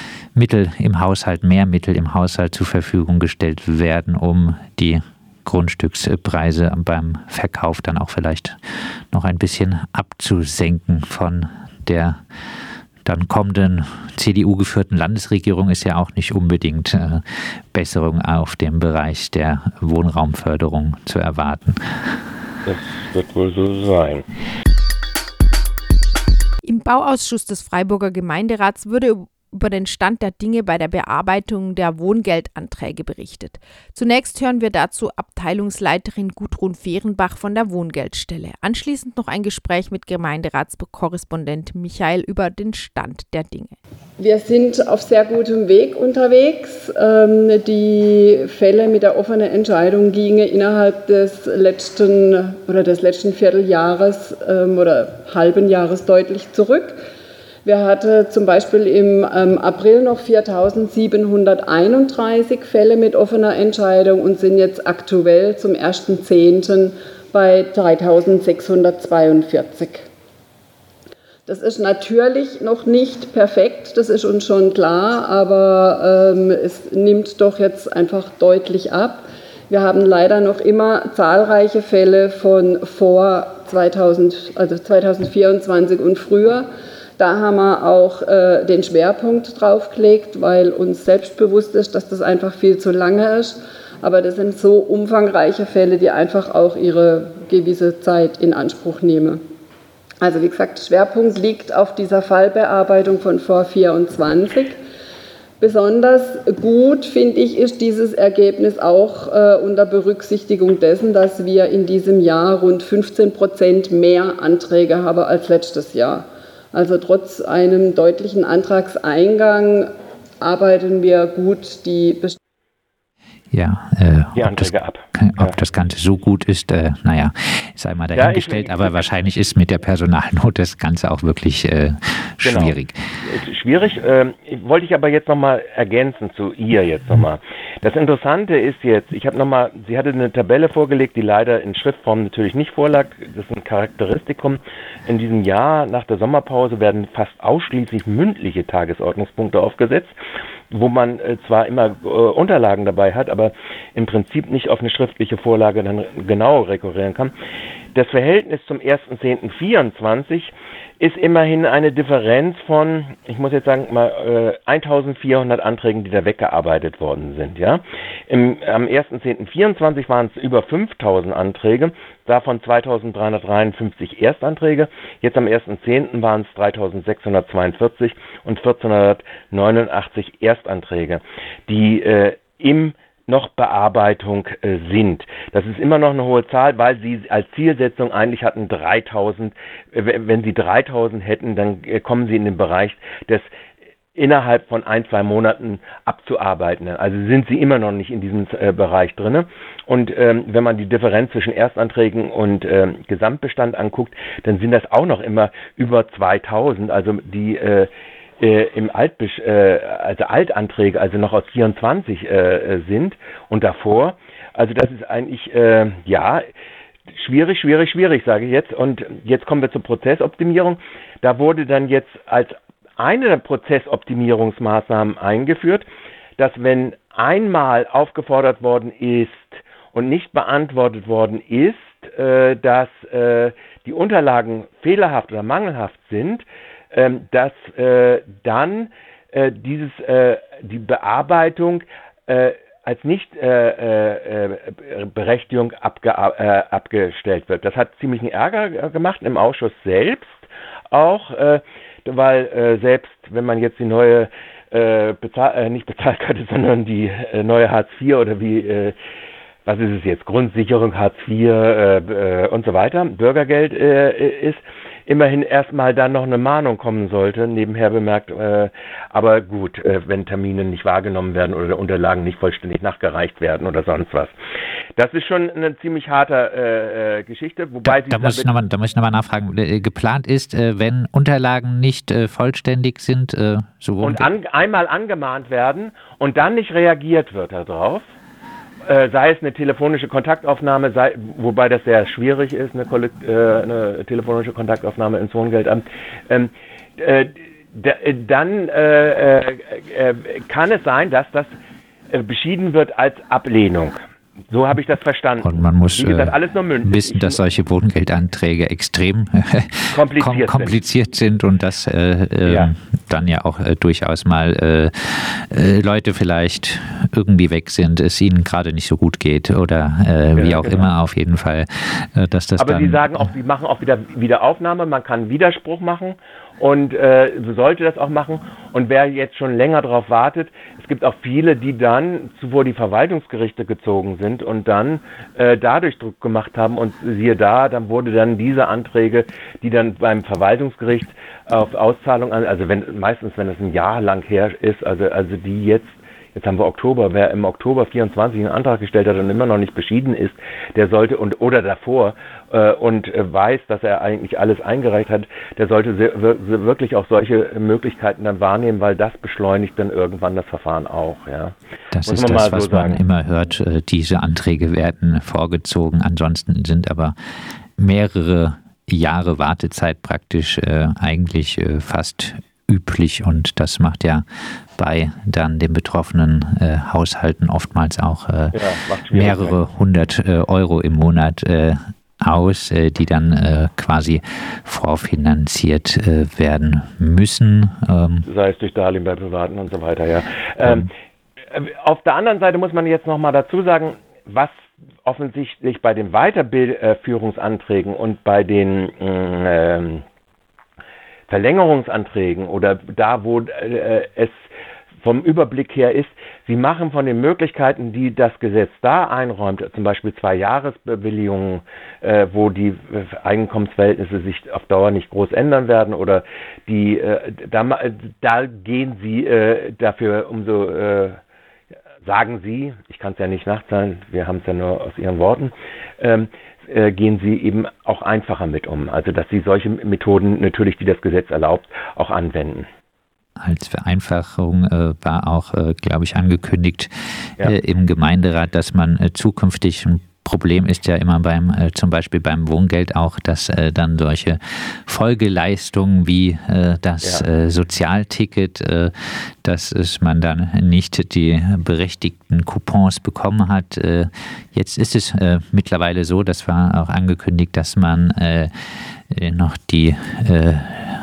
mehr Mittel im Haushalt zur Verfügung gestellt werden, um die Grundstückspreise beim Verkauf dann auch vielleicht noch ein bisschen abzusenken von der dann kommenden CDU-geführten Landesregierung. Ist ja auch nicht unbedingt Besserung auf dem Bereich der Wohnraumförderung zu erwarten. Das wird wohl so sein. Im Bauausschuss des Freiburger Gemeinderats wurde über den Stand der Dinge bei der Bearbeitung der Wohngeldanträge berichtet. Zunächst hören wir dazu Abteilungsleiterin Gudrun Fehrenbach von der Wohngeldstelle. Anschließend noch ein Gespräch mit Gemeinderatskorrespondent Michael über den Stand der Dinge. Wir sind auf sehr gutem Weg unterwegs. Die Fälle mit der offenen Entscheidung gingen innerhalb des letzten Vierteljahres oder halben Jahres deutlich zurück. Wir hatten zum Beispiel im April noch 4.731 Fälle mit offener Entscheidung und sind jetzt aktuell zum 1.10. bei 3.642. Das ist natürlich noch nicht perfekt, das ist uns schon klar, aber es nimmt doch jetzt einfach deutlich ab. Wir haben leider noch immer zahlreiche Fälle von vor 2024 und früher. Da haben wir auch den Schwerpunkt draufgelegt, weil uns selbstbewusst ist, dass das einfach viel zu lange ist. Aber das sind so umfangreiche Fälle, die einfach auch ihre gewisse Zeit in Anspruch nehmen. Also wie gesagt, Schwerpunkt liegt auf dieser Fallbearbeitung von vor 24. Besonders gut, finde ich, ist dieses Ergebnis auch unter Berücksichtigung dessen, dass wir in diesem Jahr rund 15% mehr Anträge haben als letztes Jahr. Also trotz einem deutlichen Antragseingang arbeiten wir gut die Anträge ab. Ob das Ganze so gut ist, sei mal dahingestellt, aber wahrscheinlich ist mit der Personalnot das Ganze auch wirklich schwierig. Genau. Schwierig, wollte ich aber jetzt nochmal ergänzen zu ihr jetzt nochmal. Das Interessante ist jetzt, sie hatte eine Tabelle vorgelegt, die leider in Schriftform natürlich nicht vorlag. Das ist ein Charakteristikum. In diesem Jahr nach der Sommerpause werden fast ausschließlich mündliche Tagesordnungspunkte aufgesetzt, wo man zwar immer Unterlagen dabei hat, aber im Prinzip nicht auf eine schriftliche Vorlage dann genau rekurrieren kann. Das Verhältnis zum 1.10.24 ist immerhin eine Differenz von, ich muss jetzt sagen, mal 1400 Anträgen, die da weggearbeitet worden sind. Ja? Am 1.10.24 waren es über 5000 Anträge, davon 2353 Erstanträge. Jetzt am 1.10. waren es 3642 und 1489 Erstanträge, die im noch Bearbeitung sind. Das ist immer noch eine hohe Zahl, weil sie als Zielsetzung eigentlich hatten 3000. Wenn sie 3000 hätten, dann kommen sie in den Bereich des innerhalb von 1-2 Monaten abzuarbeiten. Also sind sie immer noch nicht in diesem Bereich drin. Und wenn man die Differenz zwischen Erstanträgen und Gesamtbestand anguckt, dann sind das auch noch immer über 2000. Also die im also Altanträge, also noch aus 24 sind und davor. Also das ist eigentlich, schwierig, sage ich jetzt. Und jetzt kommen wir zur Prozessoptimierung. Da wurde dann jetzt als eine der Prozessoptimierungsmaßnahmen eingeführt, dass wenn einmal aufgefordert worden ist und nicht beantwortet worden ist, dass die Unterlagen fehlerhaft oder mangelhaft sind, dass dann die Bearbeitung als Nichtberechtigung abgestellt wird. Das hat ziemlichen Ärger gemacht im Ausschuss selbst auch, weil selbst wenn man jetzt die neue nicht Bezahlkarte, sondern die neue Hartz IV oder wie was ist es jetzt, Grundsicherung, Hartz IV und so weiter, Bürgergeld ist, immerhin erstmal dann noch eine Mahnung kommen sollte, nebenher bemerkt, aber gut, wenn Termine nicht wahrgenommen werden oder Unterlagen nicht vollständig nachgereicht werden oder sonst was. Das ist schon eine ziemlich harte Geschichte, wobei da muss ich nochmal nachfragen, geplant ist, wenn Unterlagen nicht vollständig sind, so und einmal angemahnt werden und dann nicht reagiert wird darauf, sei es eine telefonische Kontaktaufnahme, wobei das sehr schwierig ist, eine telefonische Kontaktaufnahme ins Wohngelamt, dann kann es sein, dass das beschieden wird als Ablehnung. So habe ich das verstanden. Und man muss wie gesagt, alles nur mündlich. Wissen, dass solche Wohngeldanträge extrem kompliziert sind und dass dann ja auch durchaus mal Leute vielleicht irgendwie weg sind, es ihnen gerade nicht so gut geht oder wie auch immer, auf jeden Fall. Dass das aber dann, Sie sagen auch, Sie machen auch wieder Aufnahme, man kann Widerspruch machen und sollte das auch machen. Und wer jetzt schon länger darauf wartet, es gibt auch viele, die dann zuvor die Verwaltungsgerichte gezogen sind und dann dadurch Druck gemacht haben und siehe da, dann wurde dann diese Anträge, die dann beim Verwaltungsgericht auf Auszahlung meistens wenn es ein Jahr lang her ist, also die jetzt haben wir Oktober, wer im Oktober 24 einen Antrag gestellt hat und immer noch nicht beschieden ist, der sollte oder davor und weiß, dass er eigentlich alles eingereicht hat, der sollte wirklich auch solche Möglichkeiten dann wahrnehmen, weil das beschleunigt dann irgendwann das Verfahren auch. Ja. Das ist das, was man immer hört, diese Anträge werden vorgezogen, ansonsten sind aber mehrere Jahre Wartezeit praktisch eigentlich fast üblich und das macht ja bei dann den betroffenen Haushalten oftmals auch mehrere 100 Euro im Monat aus, die dann quasi vorfinanziert werden müssen. Sei es durch Darlehen bei Privaten und so weiter, ja. Auf der anderen Seite muss man jetzt nochmal dazu sagen, was offensichtlich bei den Weiterführungsanträgen und bei den Verlängerungsanträgen oder da, wo es vom Überblick her ist, sie machen von den Möglichkeiten, die das Gesetz da einräumt, zum Beispiel 2-Jahresbewilligungen, wo die Einkommensverhältnisse sich auf Dauer nicht groß ändern werden oder die da gehen sie dafür umso sagen sie, ich kann es ja nicht nachzahlen, wir haben es ja nur aus ihren Worten, gehen sie eben auch einfacher mit um. Also dass sie solche Methoden natürlich, die das Gesetz erlaubt, auch anwenden. Als Vereinfachung war auch, glaube ich, angekündigt im Gemeinderat, dass man zukünftig, ein Problem ist ja immer zum Beispiel beim Wohngeld auch, dass dann solche Folgeleistungen wie das Sozialticket, dass man dann nicht die berechtigten Coupons bekommen hat. Jetzt ist es mittlerweile so, das war auch angekündigt, dass man noch die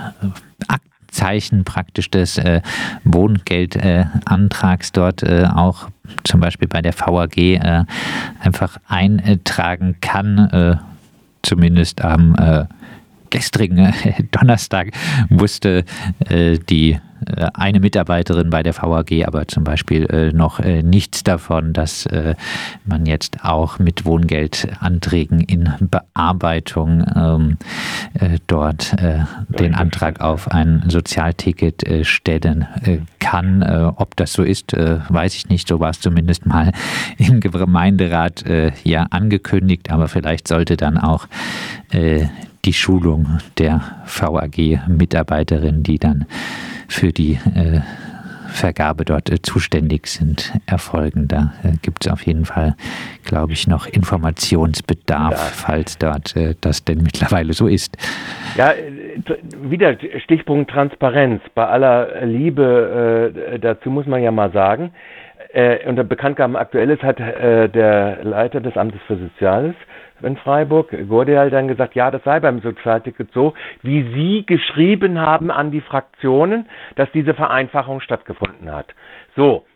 Zeichen praktisch des Wohngeldantrags dort auch zum Beispiel bei der VAG einfach eintragen kann. Zumindest am gestrigen Donnerstag wusste die eine Mitarbeiterin bei der VAG aber zum Beispiel noch nichts davon, dass man jetzt auch mit Wohngeldanträgen in Bearbeitung dort den Antrag auf ein Sozialticket stellen kann. Ob das so ist, weiß ich nicht. So war es zumindest mal im Gemeinderat ja angekündigt, aber vielleicht sollte dann auch die Schulung der VAG-Mitarbeiterin, die dann für die Vergabe dort zuständig sind, erfolgen. Da gibt es auf jeden Fall, glaube ich, noch Informationsbedarf, falls dort das denn mittlerweile so ist. Ja, wieder Stichpunkt Transparenz. Bei aller Liebe dazu muss man ja mal sagen, unter Bekanntgaben Aktuelles hat der Leiter des Amtes für Soziales in Freiburg, Gordial, dann gesagt, ja, das sei beim Sozialticket so, wie Sie geschrieben haben an die Fraktionen, dass diese Vereinfachung stattgefunden hat. So,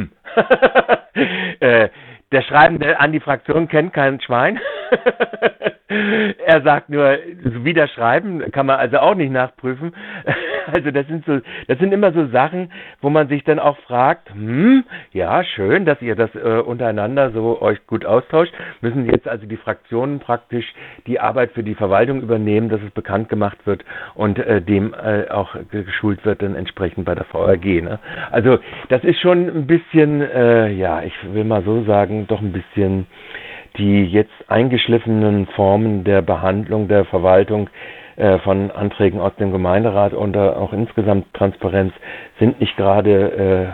der Schreibende an die Fraktion kennt kein Schwein. Er sagt nur, wieder schreiben kann man also auch nicht nachprüfen. Also das sind immer so Sachen, wo man sich dann auch fragt, ja, schön, dass ihr das untereinander so euch gut austauscht. Müssen jetzt also die Fraktionen praktisch die Arbeit für die Verwaltung übernehmen, dass es bekannt gemacht wird und dem auch geschult wird dann entsprechend bei der VAG. Ne? Also das ist schon ein bisschen, ja, ich will mal so sagen, doch ein bisschen die jetzt eingeschliffenen Formen der Behandlung der Verwaltung von Anträgen aus dem Gemeinderat und auch insgesamt Transparenz sind nicht gerade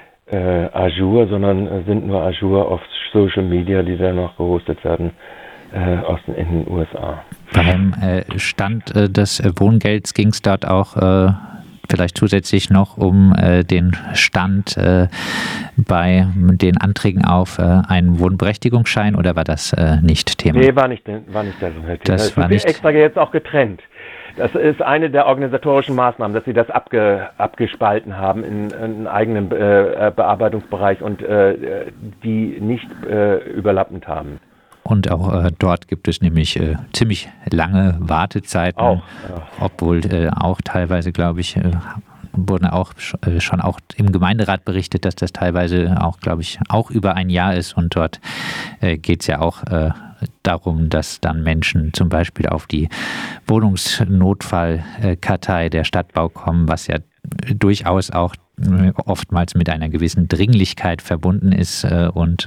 à jour, sondern sind nur à jour auf Social Media, die dann noch gehostet werden in den USA. Beim Stand des Wohngelds ging es dort auch vielleicht zusätzlich noch um den Stand bei den Anträgen auf einen Wohnberechtigungsschein, oder war das nicht Thema? Nee, war nicht das. Das war nicht extra jetzt auch getrennt. Das ist eine der organisatorischen Maßnahmen, dass sie das abgespalten haben in einen eigenen Bearbeitungsbereich und die nicht überlappend haben. Und auch dort gibt es nämlich ziemlich lange Wartezeiten, auch, obwohl auch teilweise, glaube ich, wurden auch schon auch im Gemeinderat berichtet, dass das teilweise auch, glaube ich, auch über ein Jahr ist. Und dort geht es ja auch darum, dass dann Menschen zum Beispiel auf die Wohnungsnotfallkartei der Stadtbau kommen, was ja durchaus auch oftmals mit einer gewissen Dringlichkeit verbunden ist und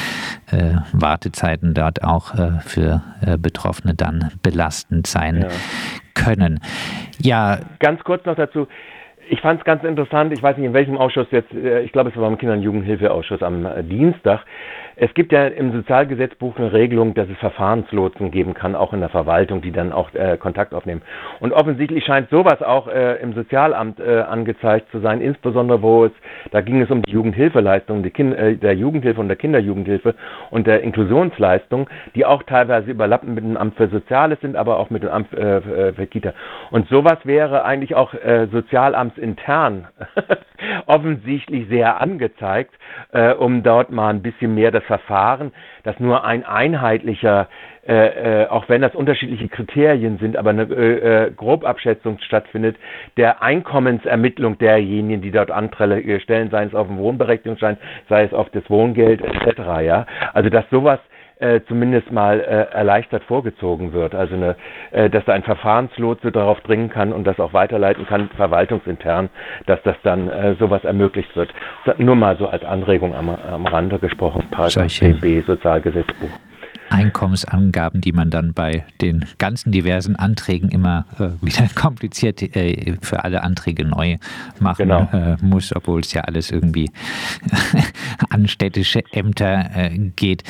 Wartezeiten dort auch für Betroffene dann belastend sein können. Ja. Ganz kurz noch dazu. Ich fand es ganz interessant, ich weiß nicht in welchem Ausschuss jetzt, ich glaube es war beim Kinder- und Jugendhilfeausschuss am Dienstag. Es gibt ja im Sozialgesetzbuch eine Regelung, dass es Verfahrenslotsen geben kann, auch in der Verwaltung, die dann auch Kontakt aufnehmen. Und offensichtlich scheint sowas auch im Sozialamt angezeigt zu sein, insbesondere da ging es um die Jugendhilfeleistung, der Jugendhilfe und der Kinderjugendhilfe und der Inklusionsleistung, die auch teilweise überlappend mit dem Amt für Soziales sind, aber auch mit dem Amt für Kita. Und sowas wäre eigentlich auch sozialamtsintern offensichtlich sehr angezeigt, um dort mal ein bisschen mehr das Verfahren, dass nur ein einheitlicher, auch wenn das unterschiedliche Kriterien sind, aber eine Grobabschätzung stattfindet, der Einkommensermittlung derjenigen, die dort Anträge stellen, sei es auf den Wohnberechtigungsschein, sei es auf das Wohngeld etc. Ja? Also dass sowas zumindest mal erleichtert vorgezogen wird. Also dass da ein Verfahrenslotse darauf dringen kann und das auch weiterleiten kann, verwaltungsintern, dass das dann sowas ermöglicht wird. Nur mal so als Anregung am Rande gesprochen, Paragraph 10b Sozialgesetzbuch. Einkommensangaben, die man dann bei den ganzen diversen Anträgen immer wieder kompliziert für alle Anträge neu machen muss, obwohl es ja alles irgendwie an städtische Ämter geht.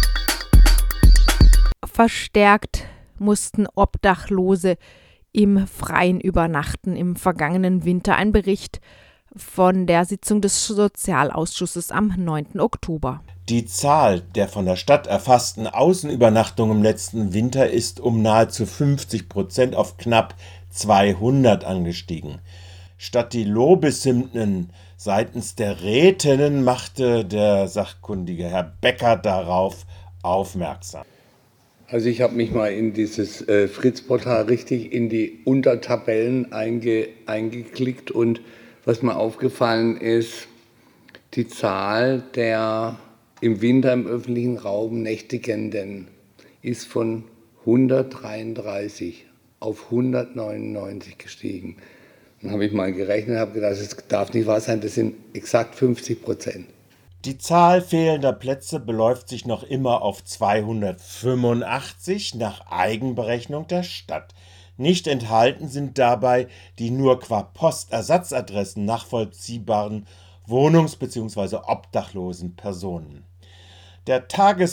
Verstärkt mussten Obdachlose im Freien übernachten im vergangenen Winter. Ein Bericht von der Sitzung des Sozialausschusses am 9. Oktober. Die Zahl der von der Stadt erfassten Außenübernachtungen im letzten Winter ist um nahezu 50% auf knapp 200 angestiegen. Statt die Lobeshymnen seitens der Rätinnen machte der sachkundige Herr Becker darauf aufmerksam. Also ich habe mich mal in dieses Fritz-Portal richtig in die Untertabellen eingeklickt und was mir aufgefallen ist, die Zahl der im Winter im öffentlichen Raum Nächtigenden ist von 133 auf 199 gestiegen. Dann habe ich mal gerechnet und habe gedacht, das darf nicht wahr sein, das sind exakt 50%. Die Zahl fehlender Plätze beläuft sich noch immer auf 285 nach Eigenberechnung der Stadt. Nicht enthalten sind dabei die nur qua Postersatzadressen nachvollziehbaren Wohnungs- bzw. obdachlosen Personen. Der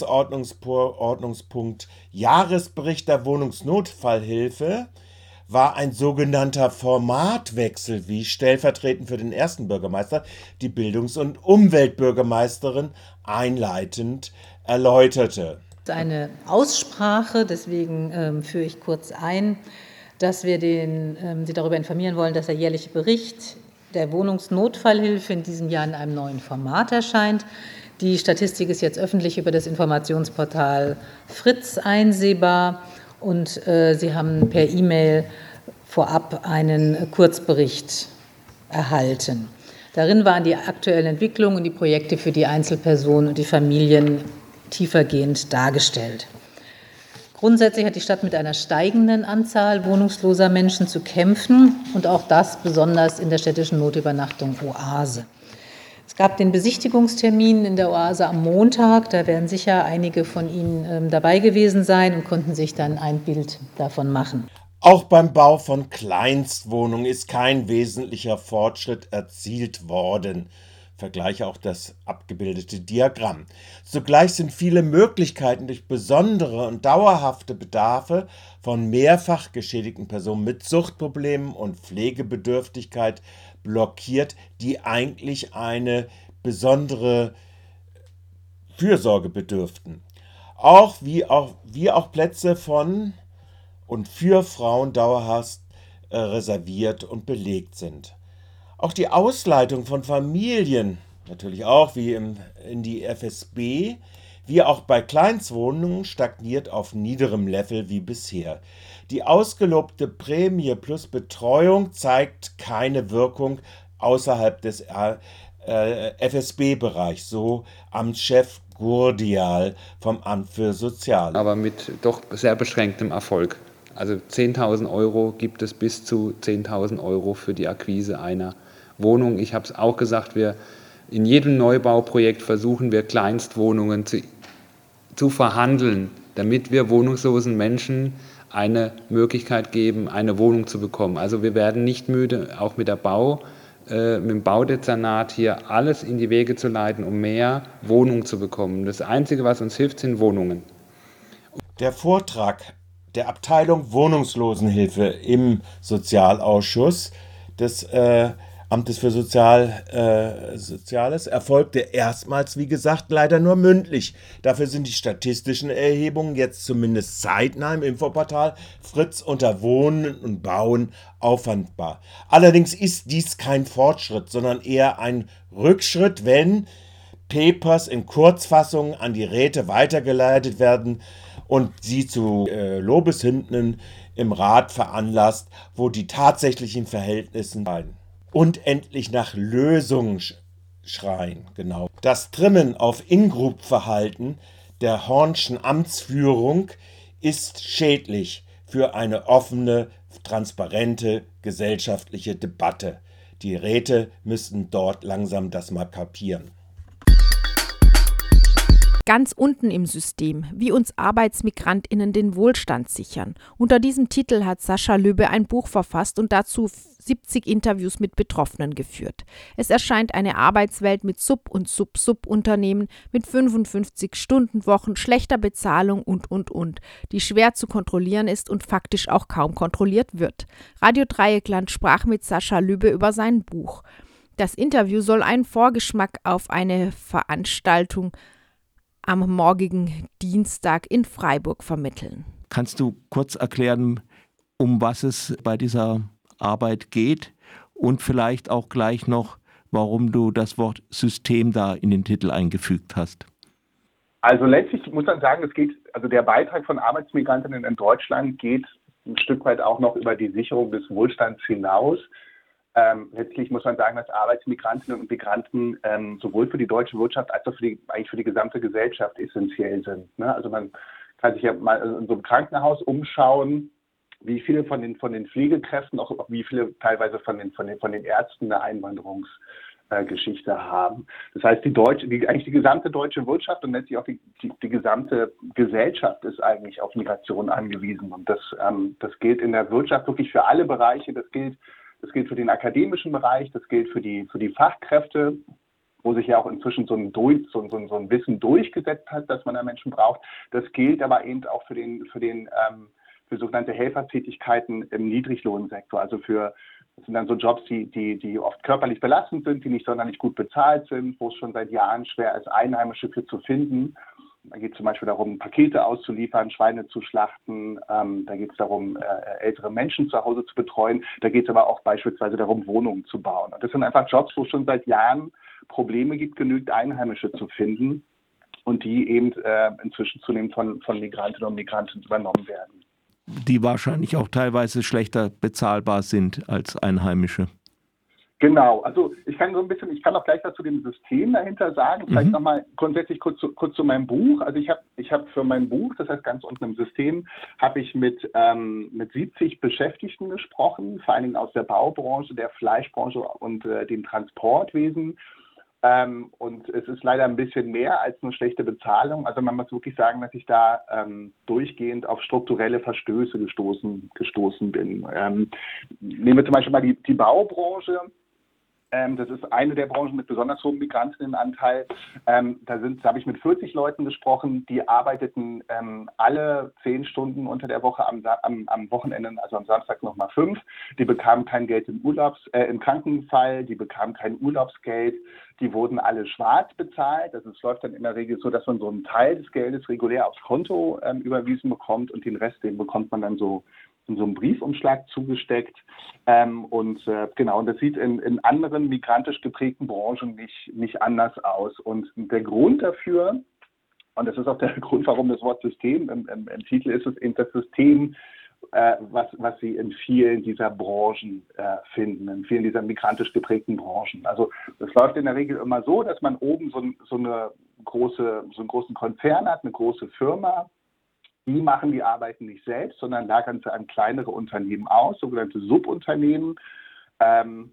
Tagesordnungspunkt Jahresbericht der Wohnungsnotfallhilfe war ein sogenannter Formatwechsel, wie stellvertretend für den ersten Bürgermeister die Bildungs- und Umweltbürgermeisterin einleitend erläuterte. Eine Aussprache, deswegen führe ich kurz ein, dass wir Sie darüber informieren wollen, dass der jährliche Bericht der Wohnungsnotfallhilfe in diesem Jahr in einem neuen Format erscheint. Die Statistik ist jetzt öffentlich über das Informationsportal Fritz einsehbar und Sie haben per E-Mail vorab einen Kurzbericht erhalten. Darin waren die aktuellen Entwicklungen und die Projekte für die Einzelpersonen und die Familien tiefergehend dargestellt. Grundsätzlich hat die Stadt mit einer steigenden Anzahl wohnungsloser Menschen zu kämpfen und auch das besonders in der städtischen Notübernachtung Oase. Es gab den Besichtigungstermin in der Oase am Montag, da werden sicher einige von Ihnen dabei gewesen sein und konnten sich dann ein Bild davon machen. Auch beim Bau von Kleinstwohnungen ist kein wesentlicher Fortschritt erzielt worden. Vergleiche auch das abgebildete Diagramm. Zugleich sind viele Möglichkeiten durch besondere und dauerhafte Bedarfe von mehrfach geschädigten Personen mit Suchtproblemen und Pflegebedürftigkeit blockiert, die eigentlich eine besondere Fürsorge bedürften. Wie auch Plätze von und für Frauen dauerhaft reserviert und belegt sind. Auch die Ausleitung von Familien, natürlich auch wie in die FSB, wie auch bei Kleinstwohnungen, stagniert auf niederem Level wie bisher. Die ausgelobte Prämie plus Betreuung zeigt keine Wirkung außerhalb des FSB-Bereichs, so Amtschef Gurdial vom Amt für Soziales. Aber mit doch sehr beschränktem Erfolg. Also 10.000 Euro gibt es bis zu 10.000 Euro für die Akquise einer Wohnung. Ich habe es auch gesagt, in jedem Neubauprojekt versuchen wir Kleinstwohnungen zu verhandeln, damit wir wohnungslosen Menschen eine Möglichkeit geben, eine Wohnung zu bekommen. Also wir werden nicht müde, auch mit dem Baudezernat hier alles in die Wege zu leiten, um mehr Wohnungen zu bekommen. Das Einzige, was uns hilft, sind Wohnungen. Der Vortrag der Abteilung Wohnungslosenhilfe im Sozialausschuss des Amtes für Soziales erfolgte erstmals, wie gesagt, leider nur mündlich. Dafür sind die statistischen Erhebungen jetzt zumindest zeitnah im Infoportal Fritz unter Wohnen und Bauen auffindbar. Allerdings ist dies kein Fortschritt, sondern eher ein Rückschritt, wenn Papers in Kurzfassung an die Räte weitergeleitet werden und sie zu Lobeshymnen im Rat veranlasst, wo die tatsächlichen Verhältnisse sein. Und endlich nach Lösungen schreien. Genau. Das Trimmen auf In-Group-Verhalten der Horn'schen Amtsführung ist schädlich für eine offene, transparente gesellschaftliche Debatte. Die Räte müssten dort langsam das mal kapieren. Ganz unten im System, wie uns ArbeitsmigrantInnen den Wohlstand sichern. Unter diesem Titel hat Sascha Lübbe ein Buch verfasst und dazu 70 Interviews mit Betroffenen geführt. Es erscheint eine Arbeitswelt mit Sub- und Sub-Sub-Unternehmen, mit 55-Stunden-Wochen, schlechter Bezahlung und, die schwer zu kontrollieren ist und faktisch auch kaum kontrolliert wird. Radio Dreieckland sprach mit Sascha Lübbe über sein Buch. Das Interview soll einen Vorgeschmack auf eine Veranstaltung am morgigen Dienstag in Freiburg vermitteln. Kannst du kurz erklären, um was es bei dieser Arbeit geht und vielleicht auch gleich noch, warum du das Wort System da in den Titel eingefügt hast. Also letztlich muss man sagen, der Beitrag von Arbeitsmigrantinnen in Deutschland geht ein Stück weit auch noch über die Sicherung des Wohlstands hinaus. Letztlich muss man sagen, dass Arbeitsmigrantinnen und Migranten sowohl für die deutsche Wirtschaft als auch eigentlich für die gesamte Gesellschaft essentiell sind. Ne? Also man kann sich ja mal in so einem Krankenhaus umschauen, wie viele von den Pflegekräften, auch wie viele teilweise von den Ärzten eine Einwanderungsgeschichte haben. Das heißt, eigentlich die gesamte deutsche Wirtschaft und letztlich auch die gesamte Gesellschaft ist eigentlich auf Migration angewiesen. Und das gilt in der Wirtschaft wirklich für alle Bereiche. Das gilt für den akademischen Bereich, das gilt für die Fachkräfte, wo sich ja auch inzwischen so ein Wissen durchgesetzt hat, dass man da Menschen braucht. Das gilt aber eben auch für sogenannte Helfertätigkeiten im Niedriglohnsektor, also das sind dann so Jobs, die oft körperlich belastend sind, die nicht sonderlich gut bezahlt sind, wo es schon seit Jahren schwer ist, Einheimische für zu finden. Da geht es zum Beispiel darum, Pakete auszuliefern, Schweine zu schlachten. Da geht es darum, ältere Menschen zu Hause zu betreuen. Da geht es aber auch beispielsweise darum, Wohnungen zu bauen. Und das sind einfach Jobs, wo es schon seit Jahren Probleme gibt, genügend Einheimische zu finden und die eben inzwischen zunehmend von Migrantinnen und Migranten übernommen werden. Die wahrscheinlich auch teilweise schlechter bezahlbar sind als Einheimische. Genau, also ich kann auch gleich was zu dem System dahinter sagen. Vielleicht nochmal grundsätzlich kurz zu meinem Buch. Also ich habe für mein Buch, das heißt ganz unten im System, habe ich mit 70 Beschäftigten gesprochen, vor allen Dingen aus der Baubranche, der Fleischbranche und dem Transportwesen. Und es ist leider ein bisschen mehr als eine schlechte Bezahlung. Also man muss wirklich sagen, dass ich da durchgehend auf strukturelle Verstöße gestoßen bin. Nehmen wir zum Beispiel mal die Baubranche. Das ist eine der Branchen mit besonders hohem Migrantinnenanteil. Da habe ich mit 40 Leuten gesprochen, die arbeiteten alle 10 Stunden unter der Woche am Wochenende, also am Samstag nochmal 5. Die bekamen kein Geld im Krankenfall, die bekamen kein Urlaubsgeld, die wurden alle schwarz bezahlt. Also es läuft dann in der Regel so, dass man so einen Teil des Geldes regulär aufs Konto überwiesen bekommt und den Rest, den bekommt man dann so in so einem Briefumschlag zugesteckt. Und das sieht in anderen migrantisch geprägten Branchen nicht anders aus. Und der Grund dafür, und das ist auch der Grund, warum das Wort System im Titel ist, ist eben das System, was Sie in vielen dieser Branchen finden, in vielen dieser migrantisch geprägten Branchen. Also es läuft in der Regel immer so, dass man oben so einen großen Konzern hat, eine große Firma. Die machen die Arbeiten nicht selbst, sondern lagern sie an kleinere Unternehmen aus, sogenannte Subunternehmen. Man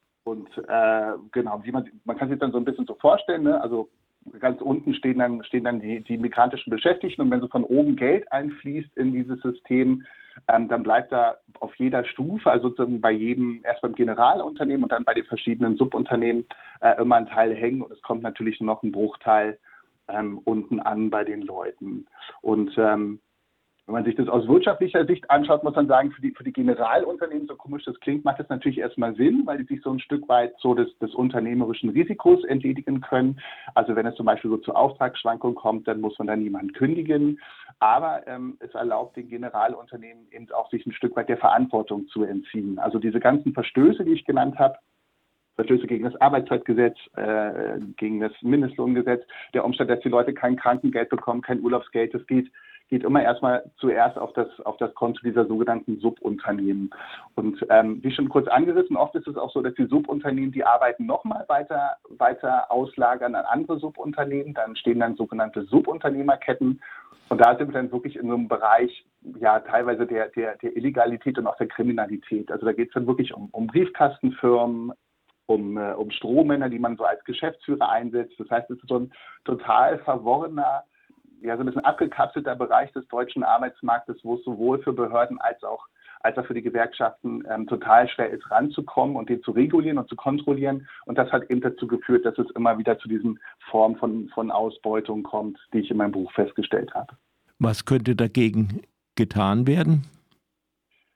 kann sich dann so ein bisschen so vorstellen, ne? Also ganz unten stehen dann die migrantischen Beschäftigten und wenn so von oben Geld einfließt in dieses System, dann bleibt da auf jeder Stufe, also sozusagen erst beim Generalunternehmen und dann bei den verschiedenen Subunternehmen immer ein Teil hängen und es kommt natürlich noch ein Bruchteil unten an bei den Leuten. Und wenn man sich das aus wirtschaftlicher Sicht anschaut, muss man sagen, für die Generalunternehmen, so komisch das klingt, macht das natürlich erstmal Sinn, weil die sich so ein Stück weit so des unternehmerischen Risikos entledigen können. Also wenn es zum Beispiel so zu Auftragsschwankungen kommt, dann muss man da niemanden kündigen. Aber es erlaubt den Generalunternehmen eben auch, sich ein Stück weit der Verantwortung zu entziehen. Also diese ganzen Verstöße, die ich genannt habe, Verstöße gegen das Arbeitszeitgesetz, gegen das Mindestlohngesetz, der Umstand, dass die Leute kein Krankengeld bekommen, kein Urlaubsgeld, das geht immer erstmal zuerst auf das Konto dieser sogenannten Subunternehmen. Und wie schon kurz angerissen, oft ist es auch so, dass die Subunternehmen die Arbeiten nochmal weiter auslagern an andere Subunternehmen. Dann stehen dann sogenannte Subunternehmerketten. Und da sind wir dann wirklich in so einem Bereich, ja, teilweise der Illegalität und auch der Kriminalität. Also da geht es dann wirklich um Briefkastenfirmen, um Strohmänner, die man so als Geschäftsführer einsetzt. Das heißt, es ist so ein total verworrener, ja, so ein bisschen abgekapselter Bereich des deutschen Arbeitsmarktes, wo es sowohl für Behörden als auch für die Gewerkschaften total schwer ist, ranzukommen und den zu regulieren und zu kontrollieren. Und das hat eben dazu geführt, dass es immer wieder zu diesen Formen von Ausbeutung kommt, die ich in meinem Buch festgestellt habe. Was könnte dagegen getan werden?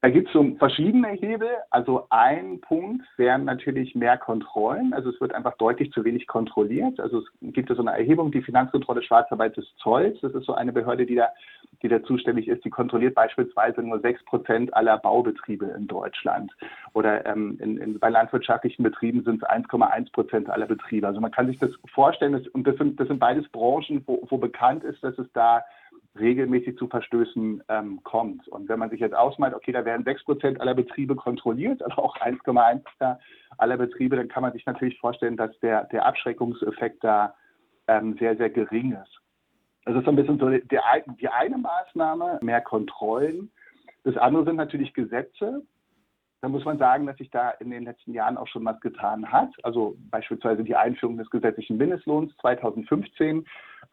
Da gibt es so verschiedene Hebel. Also ein Punkt wären natürlich mehr Kontrollen. Also es wird einfach deutlich zu wenig kontrolliert. Also es gibt so eine Erhebung, die Finanzkontrolle Schwarzarbeit des Zolls. Das ist so eine Behörde, die da zuständig ist. Die kontrolliert beispielsweise nur 6% aller Baubetriebe in Deutschland. Oder bei landwirtschaftlichen Betrieben sind es 1,1% aller Betriebe. Also man kann sich das vorstellen. Das sind beides Branchen, wo bekannt ist, dass es da regelmäßig zu Verstößen kommt. Und wenn man sich jetzt ausmalt, okay, da werden 6% aller Betriebe kontrolliert, also auch 1,1% aller Betriebe, dann kann man sich natürlich vorstellen, dass der Abschreckungseffekt da sehr, sehr gering ist. Das ist so ein bisschen so die eine Maßnahme, mehr Kontrollen. Das andere sind natürlich Gesetze. Da muss man sagen, dass sich da in den letzten Jahren auch schon was getan hat. Also beispielsweise die Einführung des gesetzlichen Mindestlohns 2015.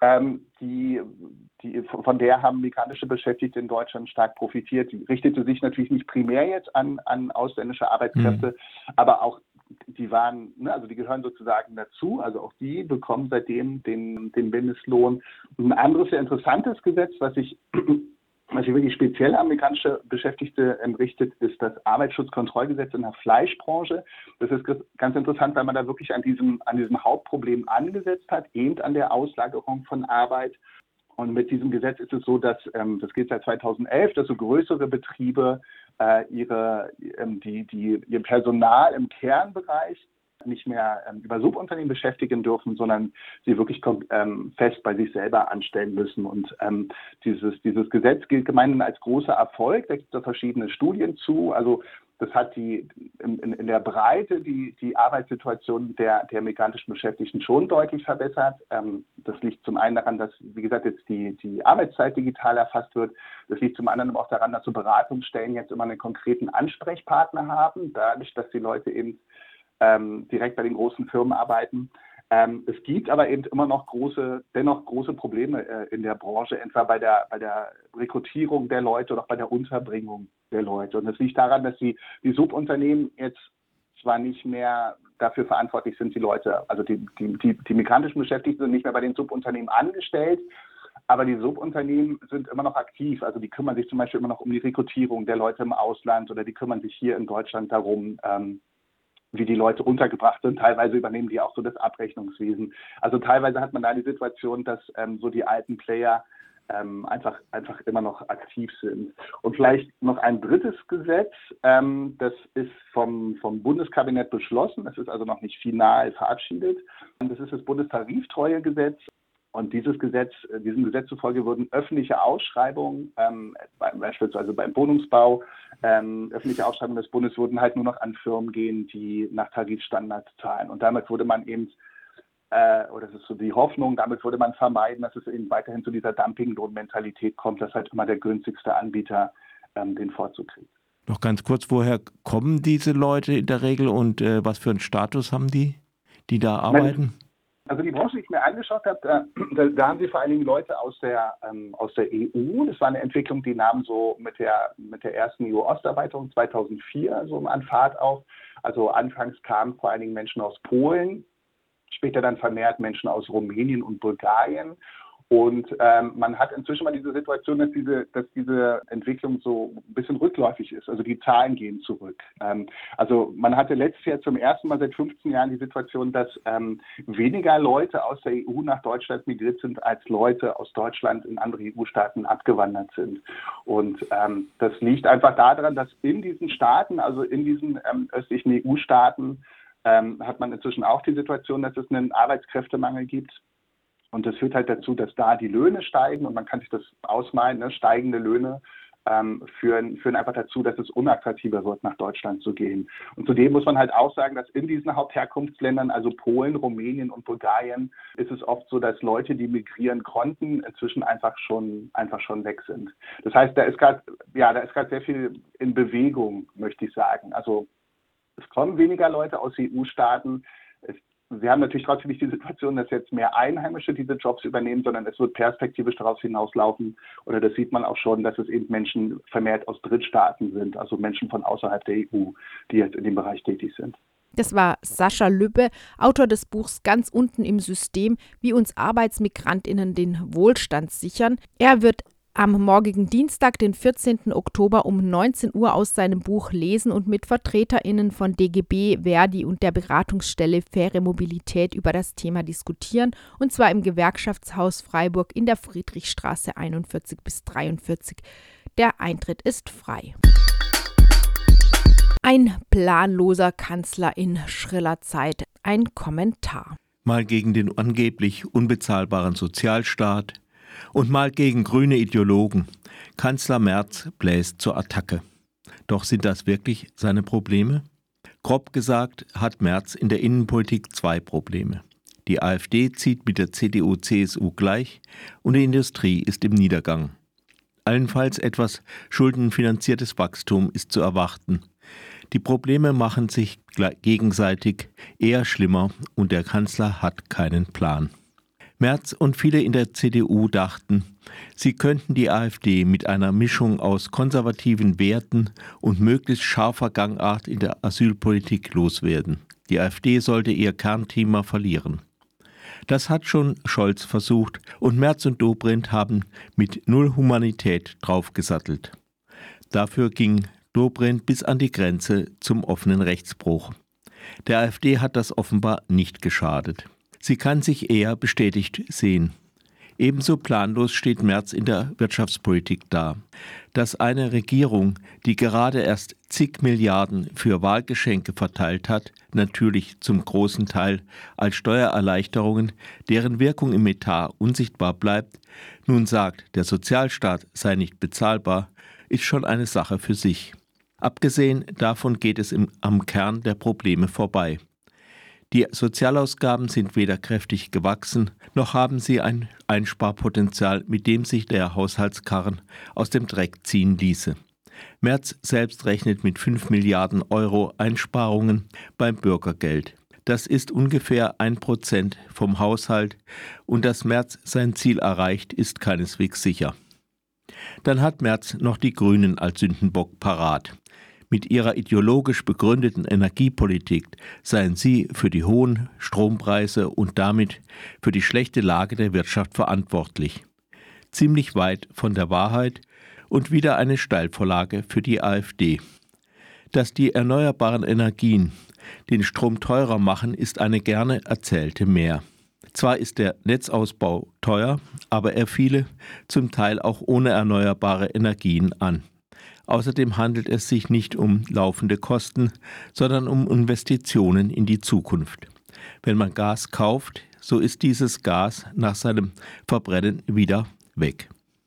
Von der haben migrantische Beschäftigte in Deutschland stark profitiert. Die richtete sich natürlich nicht primär jetzt an ausländische Arbeitskräfte, aber auch die gehören sozusagen dazu. Also auch die bekommen seitdem den Mindestlohn. Und ein anderes sehr interessantes Gesetz, was sich wirklich speziell an migrantische Beschäftigte richtet, ist das Arbeitsschutzkontrollgesetz in der Fleischbranche. Das ist ganz interessant, weil man da wirklich an diesem Hauptproblem angesetzt hat, eben an der Auslagerung von Arbeit. Und mit diesem Gesetz ist es so, dass, das gilt seit 2011, dass so größere Betriebe ihr Personal im Kernbereich nicht mehr über Subunternehmen beschäftigen dürfen, sondern sie wirklich fest bei sich selber anstellen müssen. Und dieses Gesetz gilt gemeinhin als großer Erfolg. Da gibt es verschiedene Studien zu. Also das hat in der Breite die Arbeitssituation der migrantischen Beschäftigten schon deutlich verbessert. Das liegt zum einen daran, dass, wie gesagt, jetzt die Arbeitszeit digital erfasst wird. Das liegt zum anderen aber auch daran, dass so Beratungsstellen jetzt immer einen konkreten Ansprechpartner haben, dadurch, dass die Leute eben direkt bei den großen Firmen arbeiten. Es gibt aber eben immer noch dennoch große Probleme in der Branche, etwa bei der Rekrutierung der Leute oder auch bei der Unterbringung der Leute. Und das liegt daran, dass die Subunternehmen jetzt zwar nicht mehr dafür verantwortlich sind, die Leute, also die migrantischen Beschäftigten sind nicht mehr bei den Subunternehmen angestellt, aber die Subunternehmen sind immer noch aktiv. Also die kümmern sich zum Beispiel immer noch um die Rekrutierung der Leute im Ausland oder die kümmern sich hier in Deutschland darum, wie die Leute untergebracht sind. Teilweise übernehmen die auch so das Abrechnungswesen. Also teilweise hat man da die Situation, dass so die alten Player einfach immer noch aktiv sind. Und vielleicht noch ein drittes Gesetz, das ist vom Bundeskabinett beschlossen, das ist also noch nicht final verabschiedet. Das ist das Bundestariftreuegesetz. Und diesem Gesetz zufolge würden öffentliche Ausschreibungen, beispielsweise beim Wohnungsbau, öffentliche Ausschreibungen des Bundes würden halt nur noch an Firmen gehen, die nach Tarifstandard zahlen. Und damit würde man eben, oder das ist so die Hoffnung, damit würde man vermeiden, dass es eben weiterhin zu dieser Dumpinglohnmentalität kommt, dass halt immer der günstigste Anbieter den Vorzug kriegt. Noch ganz kurz, woher kommen diese Leute in der Regel und was für einen Status haben die da arbeiten? Also die Branche, die ich mir angeschaut habe, da haben sie vor allen Dingen Leute aus der EU. Das war eine Entwicklung, die nahm so mit der ersten EU-Osterweiterung 2004 so an Fahrt auf. Also anfangs kamen vor allen Dingen Menschen aus Polen, später dann vermehrt Menschen aus Rumänien und Bulgarien. Und man hat inzwischen mal diese Situation, dass diese Entwicklung so ein bisschen rückläufig ist. Also die Zahlen gehen zurück. Also man hatte letztes Jahr zum ersten Mal seit 15 Jahren die Situation, dass weniger Leute aus der EU nach Deutschland migriert sind, als Leute aus Deutschland in andere EU-Staaten abgewandert sind. Und das liegt einfach daran, dass in diesen Staaten, also in diesen östlichen EU-Staaten, hat man inzwischen auch die Situation, dass es einen Arbeitskräftemangel gibt. Und das führt halt dazu, dass da die Löhne steigen und man kann sich das ausmalen, ne? Steigende Löhne führen einfach dazu, dass es unattraktiver wird, nach Deutschland zu gehen. Und zudem muss man halt auch sagen, dass in diesen Hauptherkunftsländern, also Polen, Rumänien und Bulgarien, ist es oft so, dass Leute, die migrieren konnten, inzwischen einfach schon weg sind. Das heißt, da ist gerade sehr viel in Bewegung, möchte ich sagen. Also es kommen weniger Leute aus EU-Staaten. Wir haben natürlich trotzdem nicht die Situation, dass jetzt mehr Einheimische diese Jobs übernehmen, sondern es wird perspektivisch darauf hinauslaufen, oder das sieht man auch schon, dass es eben Menschen vermehrt aus Drittstaaten sind, also Menschen von außerhalb der EU, die jetzt in dem Bereich tätig sind. Das war Sascha Lübbe, Autor des Buchs Ganz unten im System, wie uns ArbeitsmigrantInnen den Wohlstand sichern. Er wird am morgigen Dienstag, den 14. Oktober um 19 Uhr aus seinem Buch lesen und mit VertreterInnen von DGB, Verdi und der Beratungsstelle Faire Mobilität über das Thema diskutieren, und zwar im Gewerkschaftshaus Freiburg in der Friedrichstraße 41 bis 43. Der Eintritt ist frei. Ein planloser Kanzler in schriller Zeit. Ein Kommentar. Mal gegen den angeblich unbezahlbaren Sozialstaat und mal gegen grüne Ideologen. Kanzler Merz bläst zur Attacke. Doch sind das wirklich seine Probleme? Grob gesagt hat Merz in der Innenpolitik zwei Probleme. Die AfD zieht mit der CDU-CSU gleich und die Industrie ist im Niedergang. Allenfalls etwas schuldenfinanziertes Wachstum ist zu erwarten. Die Probleme machen sich gegenseitig eher schlimmer und der Kanzler hat keinen Plan. Merz und viele in der CDU dachten, sie könnten die AfD mit einer Mischung aus konservativen Werten und möglichst scharfer Gangart in der Asylpolitik loswerden. Die AfD sollte ihr Kernthema verlieren. Das hat schon Scholz versucht und Merz und Dobrindt haben mit null Humanität draufgesattelt. Dafür ging Dobrindt bis an die Grenze zum offenen Rechtsbruch. Der AfD hat das offenbar nicht geschadet. Sie kann sich eher bestätigt sehen. Ebenso planlos steht Merz in der Wirtschaftspolitik da. Dass eine Regierung, die gerade erst zig Milliarden für Wahlgeschenke verteilt hat, natürlich zum großen Teil als Steuererleichterungen, deren Wirkung im Etat unsichtbar bleibt, nun sagt, der Sozialstaat sei nicht bezahlbar, ist schon eine Sache für sich. Abgesehen davon geht es am Kern der Probleme vorbei. Die Sozialausgaben sind weder kräftig gewachsen, noch haben sie ein Einsparpotenzial, mit dem sich der Haushaltskarren aus dem Dreck ziehen ließe. Merz selbst rechnet mit 5 Milliarden Euro Einsparungen beim Bürgergeld. Das ist ungefähr 1% vom Haushalt und dass Merz sein Ziel erreicht, ist keineswegs sicher. Dann hat Merz noch die Grünen als Sündenbock parat. Mit ihrer ideologisch begründeten Energiepolitik seien sie für die hohen Strompreise und damit für die schlechte Lage der Wirtschaft verantwortlich. Ziemlich weit von der Wahrheit und wieder eine Steilvorlage für die AfD. Dass die erneuerbaren Energien den Strom teurer machen, ist eine gerne erzählte Mehr. Zwar ist der Netzausbau teuer, aber er fiele zum Teil auch ohne erneuerbare Energien an. Außerdem handelt es sich nicht um laufende Kosten, sondern um Investitionen in die Zukunft. Wenn man Gas kauft, so ist dieses Gas nach seinem Verbrennen wieder weg.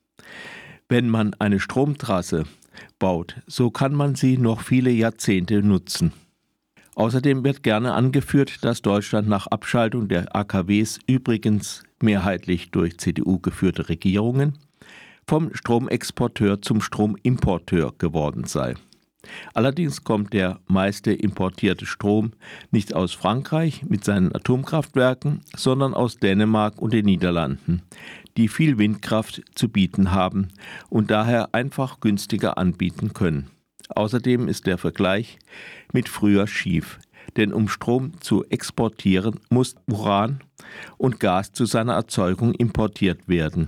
Wenn man eine Stromtrasse baut, so kann man sie noch viele Jahrzehnte nutzen. Außerdem wird gerne angeführt, dass Deutschland nach Abschaltung der AKWs, übrigens mehrheitlich durch CDU geführte Regierungen, vom Stromexporteur zum Stromimporteur geworden sei. Allerdings kommt der meiste importierte Strom nicht aus Frankreich mit seinen Atomkraftwerken, sondern aus Dänemark und den Niederlanden, die viel Windkraft zu bieten haben und daher einfach günstiger anbieten können. Außerdem ist der Vergleich mit früher schief, denn um Strom zu exportieren, muss Uran und Gas zu seiner Erzeugung importiert werden.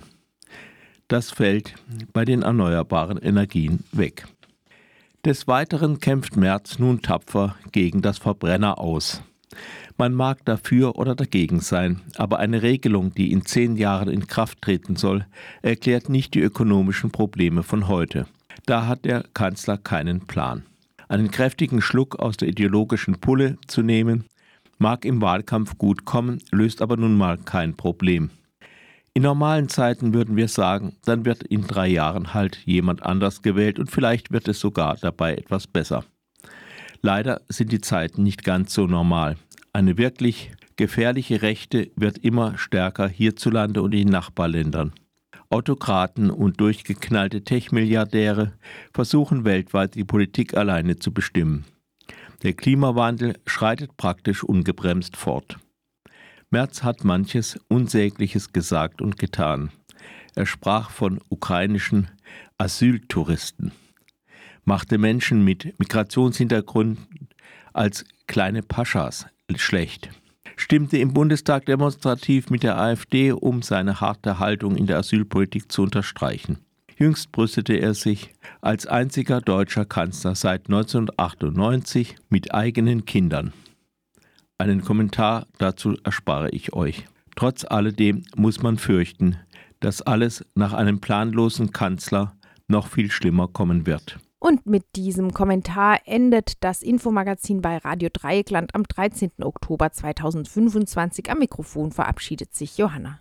Das fällt bei den erneuerbaren Energien weg. Des Weiteren kämpft Merz nun tapfer gegen das Verbrenner aus. Man mag dafür oder dagegen sein, aber eine Regelung, die in 10 Jahren in Kraft treten soll, erklärt nicht die ökonomischen Probleme von heute. Da hat der Kanzler keinen Plan. Einen kräftigen Schluck aus der ideologischen Pulle zu nehmen, mag im Wahlkampf gut kommen, löst aber nun mal kein Problem. In normalen Zeiten würden wir sagen, dann wird in 3 Jahren halt jemand anders gewählt und vielleicht wird es sogar dabei etwas besser. Leider sind die Zeiten nicht ganz so normal. Eine wirklich gefährliche Rechte wird immer stärker hierzulande und in den Nachbarländern. Autokraten und durchgeknallte Tech-Milliardäre versuchen weltweit die Politik alleine zu bestimmen. Der Klimawandel schreitet praktisch ungebremst fort. Merz hat manches Unsägliches gesagt und getan. Er sprach von ukrainischen Asyltouristen, machte Menschen mit Migrationshintergrund als kleine Paschas schlecht, stimmte im Bundestag demonstrativ mit der AfD, um seine harte Haltung in der Asylpolitik zu unterstreichen. Jüngst brüstete er sich als einziger deutscher Kanzler seit 1998 mit eigenen Kindern. Einen Kommentar dazu erspare ich euch. Trotz alledem muss man fürchten, dass alles nach einem planlosen Kanzler noch viel schlimmer kommen wird. Und mit diesem Kommentar endet das Infomagazin bei Radio Dreieckland am 13. Oktober 2025. Am Mikrofon verabschiedet sich Johanna.